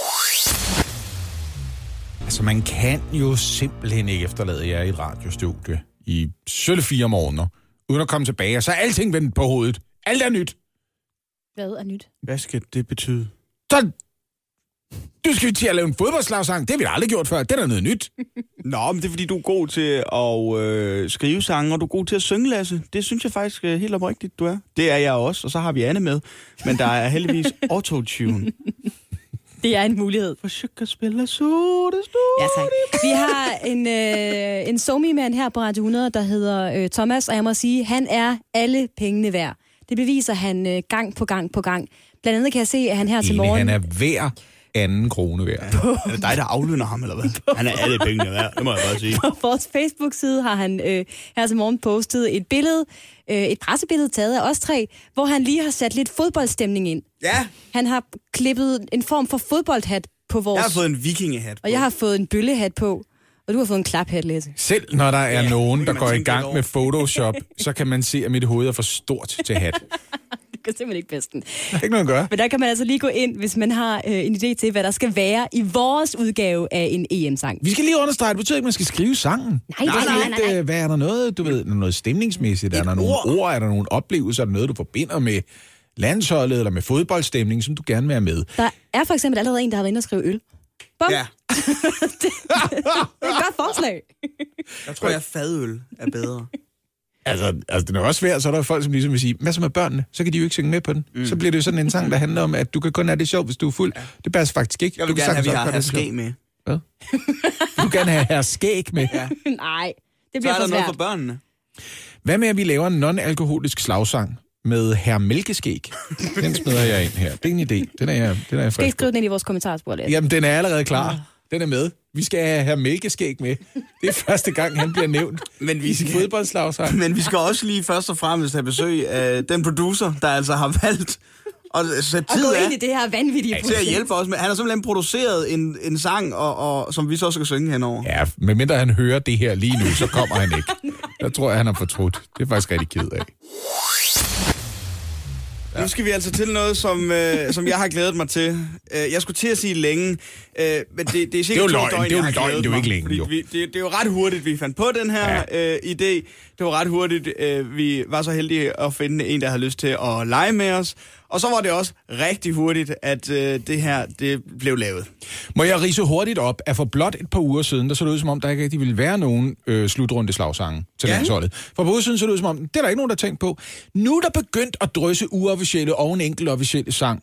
Altså, man kan jo simpelthen ikke efterlade jer i et radiostudie i sølle 4 måneder, uden at komme tilbage, og så er alting vendt på hovedet. Alt er nyt. Hvad er nyt? Hvad skal det betyde? Så du skal til at lave en fodboldslagsang. Det har vi aldrig gjort før. Det er noget nyt. Nå, men det er fordi, du er god til at skrive sange, og du er god til at synge, Lasse. Det synes jeg faktisk helt oprigtigt, du er. Det er jeg også, og så har vi Anne med. Men der er heldigvis autotune. Det er en mulighed. Forsøg at spille sorte. Ja, tak. Vi har en somi-mand her på Radio 100, der hedder Thomas, og jeg må sige, han er alle pengene værd. Det beviser han gang på gang på gang. Blandt andet kan jeg se, at han her til morgen... Han er hver 2 krone værd. Er det dig, der aflønner ham, eller hvad? Han er alle pengene værd, det må jeg bare sige. På vores Facebook-side har han her til morgen postet et billede, et pressebillede taget af os 3, hvor han lige har sat lidt fodboldstemning ind. Ja. Han har klippet en form for fodboldhat på vores... Jeg har fået en vikingehat på. Og jeg har fået en bøllehat på. Og du har fået en klaphat, Lasse. Selv når der er nogen, der går i gang med Photoshop, så kan man se, at mit hoved er for stort til hat. Det kan simpelthen ikke bedsten. Ikke noget at gøre. Men der kan man altså lige gå ind, hvis man har en idé til, hvad der skal være i vores udgave af en EM-sang. Vi skal lige understrege, det betyder ikke, at man skal skrive sangen. Nej. Hvad er der noget, du ved, noget stemningsmæssigt? Er der nogle ord? Er der nogle oplevelser? Er der noget, du forbinder med landsholdet eller med fodboldstemning, som du gerne vil have med? Der er for eksempel allerede en, der har været inde og skrive øl. Bum. Ja. det er et godt forslag. Jeg tror, at fadøl er bedre. Altså, den er også svær, så er der folk, som ligesom vil sige, hvad så med børnene? Så kan de jo ikke synge med på den. Så bliver det jo sådan en sang, der handler om, at du kan kun have det sjovt, hvis du er fuld. Ja. Det passer faktisk ikke. Jeg vil gerne have, at vi har skæg med. Hvad? Du vil gerne have skæg med? Ja. Nej, det bliver så er for der svært. noget for børnene. Hvad med, at vi laver en non-alkoholisk slagsang med herr Mælkeskæg? Den smider jeg ind her. Det er en idé. Den er jeg frisk. Skal I skrive den ind i vores kommentarspor? Jamen, den er allerede klar. Den er med. Vi skal have herr Mælkeskæg med. Det er første gang, han bliver nævnt. Men vi skal fodboldslagsang. Men vi skal også lige først og fremmest have besøg af den producer, der altså har valgt at sætte tid af ind i det her vanvittige til at hjælpe os med. Han har simpelthen produceret en sang, og som vi så skal synge henover. Ja, medmindre han hører det her lige nu, så kommer han ikke. Jeg tror, han har fortrudt. Det er jeg faktisk rigtig ked af. Ja. Nu skal vi altså til noget, som jeg har glædet mig til. Jeg skulle til at sige længe, men det er sikkert 2 døgn, det er jo ikke længe, jo. Det er jo ret hurtigt, vi fandt på den her idé. Det var ret hurtigt, vi var så heldige at finde en, der havde lyst til at lege med os. Og så var det også rigtig hurtigt, at det her det blev lavet. Må jeg ridse hurtigt op, at for blot et par uger siden, der så det ud som om, der ikke rigtig ville være nogen slutrundeslagsange til landsholdet. For et par uger siden så det ud som om, det er der ikke nogen, der tænkt på. Nu er der begyndt at drysse uofficielle og en enkelt officielle sang.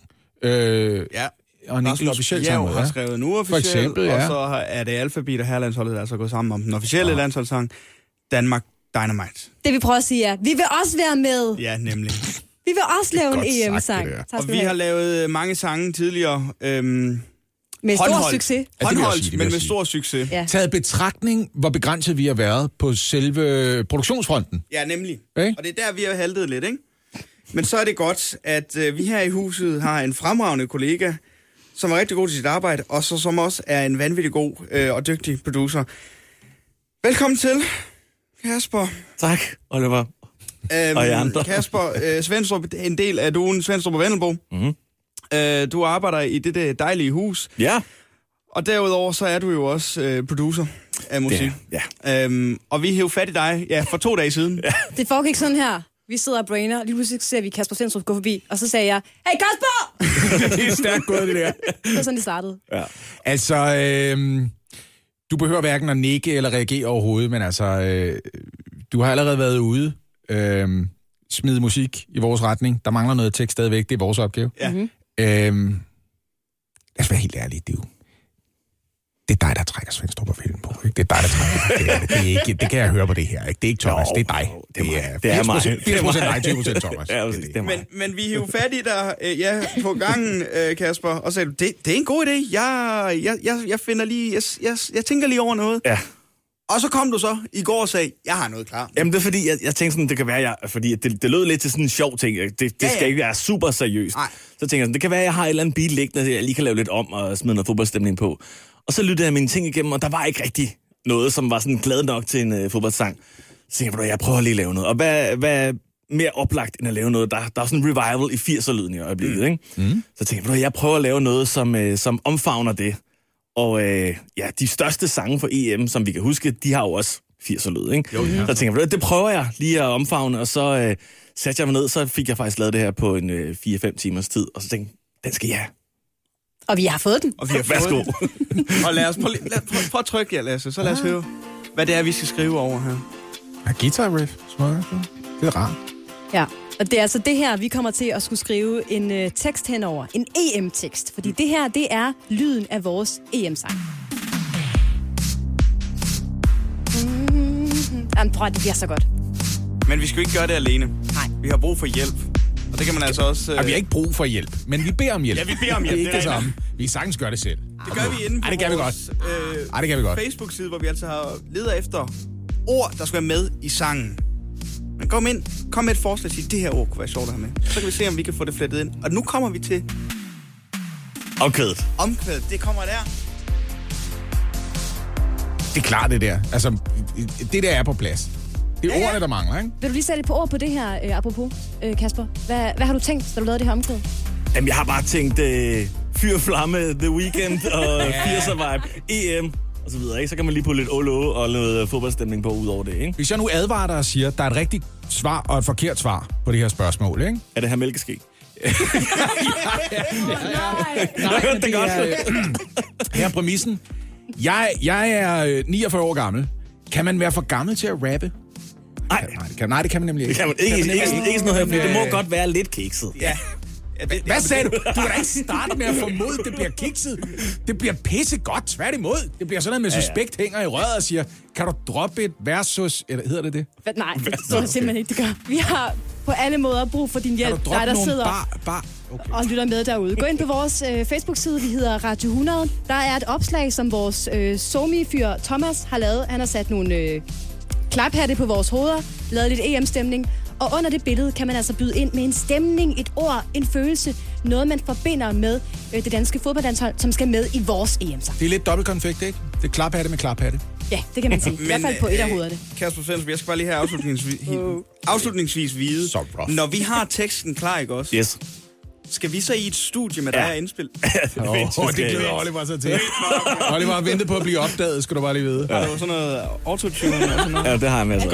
Og en enkelt officiel sang. Har skrevet en uofficiel, for eksempel, og så er det Alphabet og herlandsholdet, der altså gået sammen om den officielle landsholdssang, Danmark Dynamite. Det vi prøver at sige er, vi vil også være med. Ja, nemlig. Vi vil også lave en EM-sang. Og vi har lavet mange sange tidligere. Med stor succes. Håndholdt, men med stor succes. Ja. Taget betragtning, hvor begrænset vi har været på selve produktionsfronten. Ja, nemlig. Og det er der, vi har haltet lidt, ikke? Men så er det godt, at vi her i huset har en fremragende kollega, som er rigtig god til sit arbejde, og som også er en vanvittig god og dygtig producer. Velkommen til, Kasper. Tak, Oliver. Og jer andre. Kasper Svendstrup, en del af duen Svendstrup og Vendelbo. Mm-hmm. Du arbejder i det dejlige hus. Ja. Og derudover så er du jo også producer af musik. Ja. Og vi hævde fat i dig for 2 dage siden. Ja. Det foregik sådan her. Vi sidder og brainer, og lige pludselig ser vi Kasper Svendstrup gå forbi, og så sagde jeg, hey Kasper! Det er stærkt gået, det der. Det var sådan, det startede. Ja. Altså, du behøver hverken at nikke eller reagere overhovedet, men altså, du har allerede været ude, smide musik i vores retning. Der mangler noget tekst stadigvæk, det er vores opgave. Ja. Lad os være helt ærlige, det er dig, der trækker Svendstrup og film på. Ikke? Det er dig, der trækker det kan jeg høre på det her. Ikke? Det er ikke Thomas, det er dig. Det er mig. 80% dig, 20% Thomas. Ja, det er mig. Men vi hævde fat i dig på gangen, Kasper, og sagde, det er en god idé. Jeg finder lige, jeg tænker lige over noget. Ja. Og så kom du så i går og sagde, jeg har noget klar. Jamen det er fordi, jeg tænkte sådan, det kan være, fordi det lød lidt til sådan en sjov ting. Det skal ikke være super seriøst. Nej. Så tænker jeg sådan, det kan være, jeg har et eller andet beat liggende, jeg lige kan lave lidt om og smide noget fodboldstemning på. Og så lyttede jeg mine ting igennem, og der var ikke rigtig noget, som var sådan glad nok til en fodboldsang. Så tænkte jeg, jeg prøver lige at lave noget. Og hvad er mere oplagt, end at lave noget? Der er sådan en revival i 80'er-lyden i øjeblikket, ikke? Mm. Så tænkte jeg prøver at lave noget, som omfavner det. Og de største sange for EM, som vi kan huske, de har jo også 80'er-lyd, ikke? Jo, ja. Så tænkte jeg, det prøver jeg lige at omfavne, og så satte jeg mig ned, så fik jeg faktisk lavet det her på en 4-5 timers tid, og så tænkte jeg, den skal jeg have. Og vi har fået den. Og vi har fået den. Og lad os prøv at trykke jer, Lasse. Så lad os høre, hvad det er, vi skal skrive over her. Ja, guitar riff. Det er rart. Ja, og det er altså det her, vi kommer til at skulle skrive en tekst henover. En EM-tekst. Fordi det her, det er lyden af vores EM-sang. Jamen, tror jeg, det bliver så godt. Men vi skal jo ikke gøre det alene. Nej. Vi har brug for hjælp. Og det kan man altså også... Vi har ikke brug for hjælp, men vi beder om hjælp. Ja, vi beder om hjælp. Det er ikke det samme. Vi sagtens gør det selv. Det gør vi inde på det kan vi godt. Det kan vi godt. Facebook-side, hvor vi altså har ledet efter ord, der skal være med i sangen. Men kom med et forslag til, det her ord kunne være sjovt at have med. Så kan vi se, om vi kan få det flettet ind. Og nu kommer vi til... Omkvædet. Omkvædet, det kommer der. Det er klart, det der. Altså, det der er på plads. Det er ordene, der mangler, ikke? Vil du lige sætte et par ord på det her, apropos, Kasper? Hvad har du tænkt, da du lavede det her omkvæd? Jamen, jeg har bare tænkt fyr, flamme, The Weeknd og 80'er-vibe, EM og så videre, ikke? Så kan man lige putte lidt olo og noget fodboldstemning på ud over det, ikke? Hvis jeg nu advarer dig og siger, at der er et rigtigt svar og et forkert svar på det her spørgsmål, ikke? Er det her mælkeskæg? Nej, det er godt. Her er præmissen. Jeg er 49 år gammel. Kan man være for gammel til at rappe? Nej, det kan man nemlig ikke. Det kan man ikke sådan noget her, for det må godt være lidt kikset. Ja. Hvad sagde du? Du kan da ikke starte med at formode, det bliver kikset. Det bliver pissegodt, tværtimod. Det bliver sådan noget med suspekt hænger i røret og siger, kan du droppe et versus... Eller hedder det det? Nej, det tror jeg simpelthen ikke, det gør. Vi har på alle måder brug for din hjælp. Kan du droppe nogle Okay. Og lytter med derude. Gå ind på vores Facebook-side, vi hedder Radio 100. Der er et opslag, som vores somi-fyr Thomas har lavet. Han har sat nogle klaphatte på vores hoveder, lavet lidt EM-stemning. Og under det billede kan man altså byde ind med en stemning, et ord, en følelse, noget man forbinder med det danske fodboldlandshold, som skal med i vores EM-sang. Det er lidt dobbeltkonfekt, ikke? Det er klaphatte med klaphatte. Ja, det kan man sige. I hvert fald på et af hovederne. Kasper Svendstrup, jeg skal bare lige have afslutningsvis vide. Når vi har teksten klar, ikke også? Yes. Skal vi så i et studie med dig og indspil? Det glæder Oliver sig til. Oliver har ventet på at blive opdaget, skal du bare lige vide. Ja. Det var sådan noget autotune og sådan noget. Ja, det har jeg med.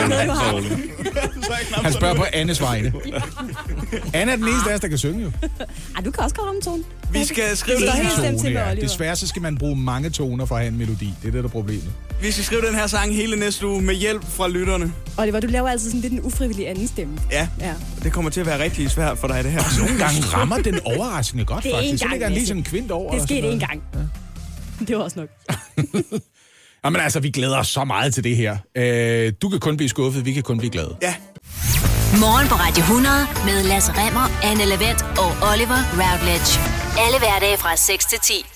Han spørger på Annes vegne. Anne er den eneste af os, der kan synge jo. Du kan også komme om tonen. Vi skal skrive det en tone, ja. Desværre så skal man bruge mange toner for at have en melodi. Det er det, der er problemet. Vi skal skrive den her sang hele næste uge med hjælp fra lytterne. Oliver, du laver altid sådan lidt en ufrivillig anden stemme. Ja. Det kommer til at være rigtig svært for dig, det her. Nogle gange rammer den overraskende godt, faktisk. Så lægger han lige sådan en kvint over. Det skete en gang. Ja. Det var også nok. Jamen altså, vi glæder os så meget til det her. Du kan kun blive skuffet, vi kan kun blive glade. Ja. Morgen på Radio 100 med Lasse Remmer, Anne Lavendt og Oliver Routledge. Alle hverdage fra 6 til 10.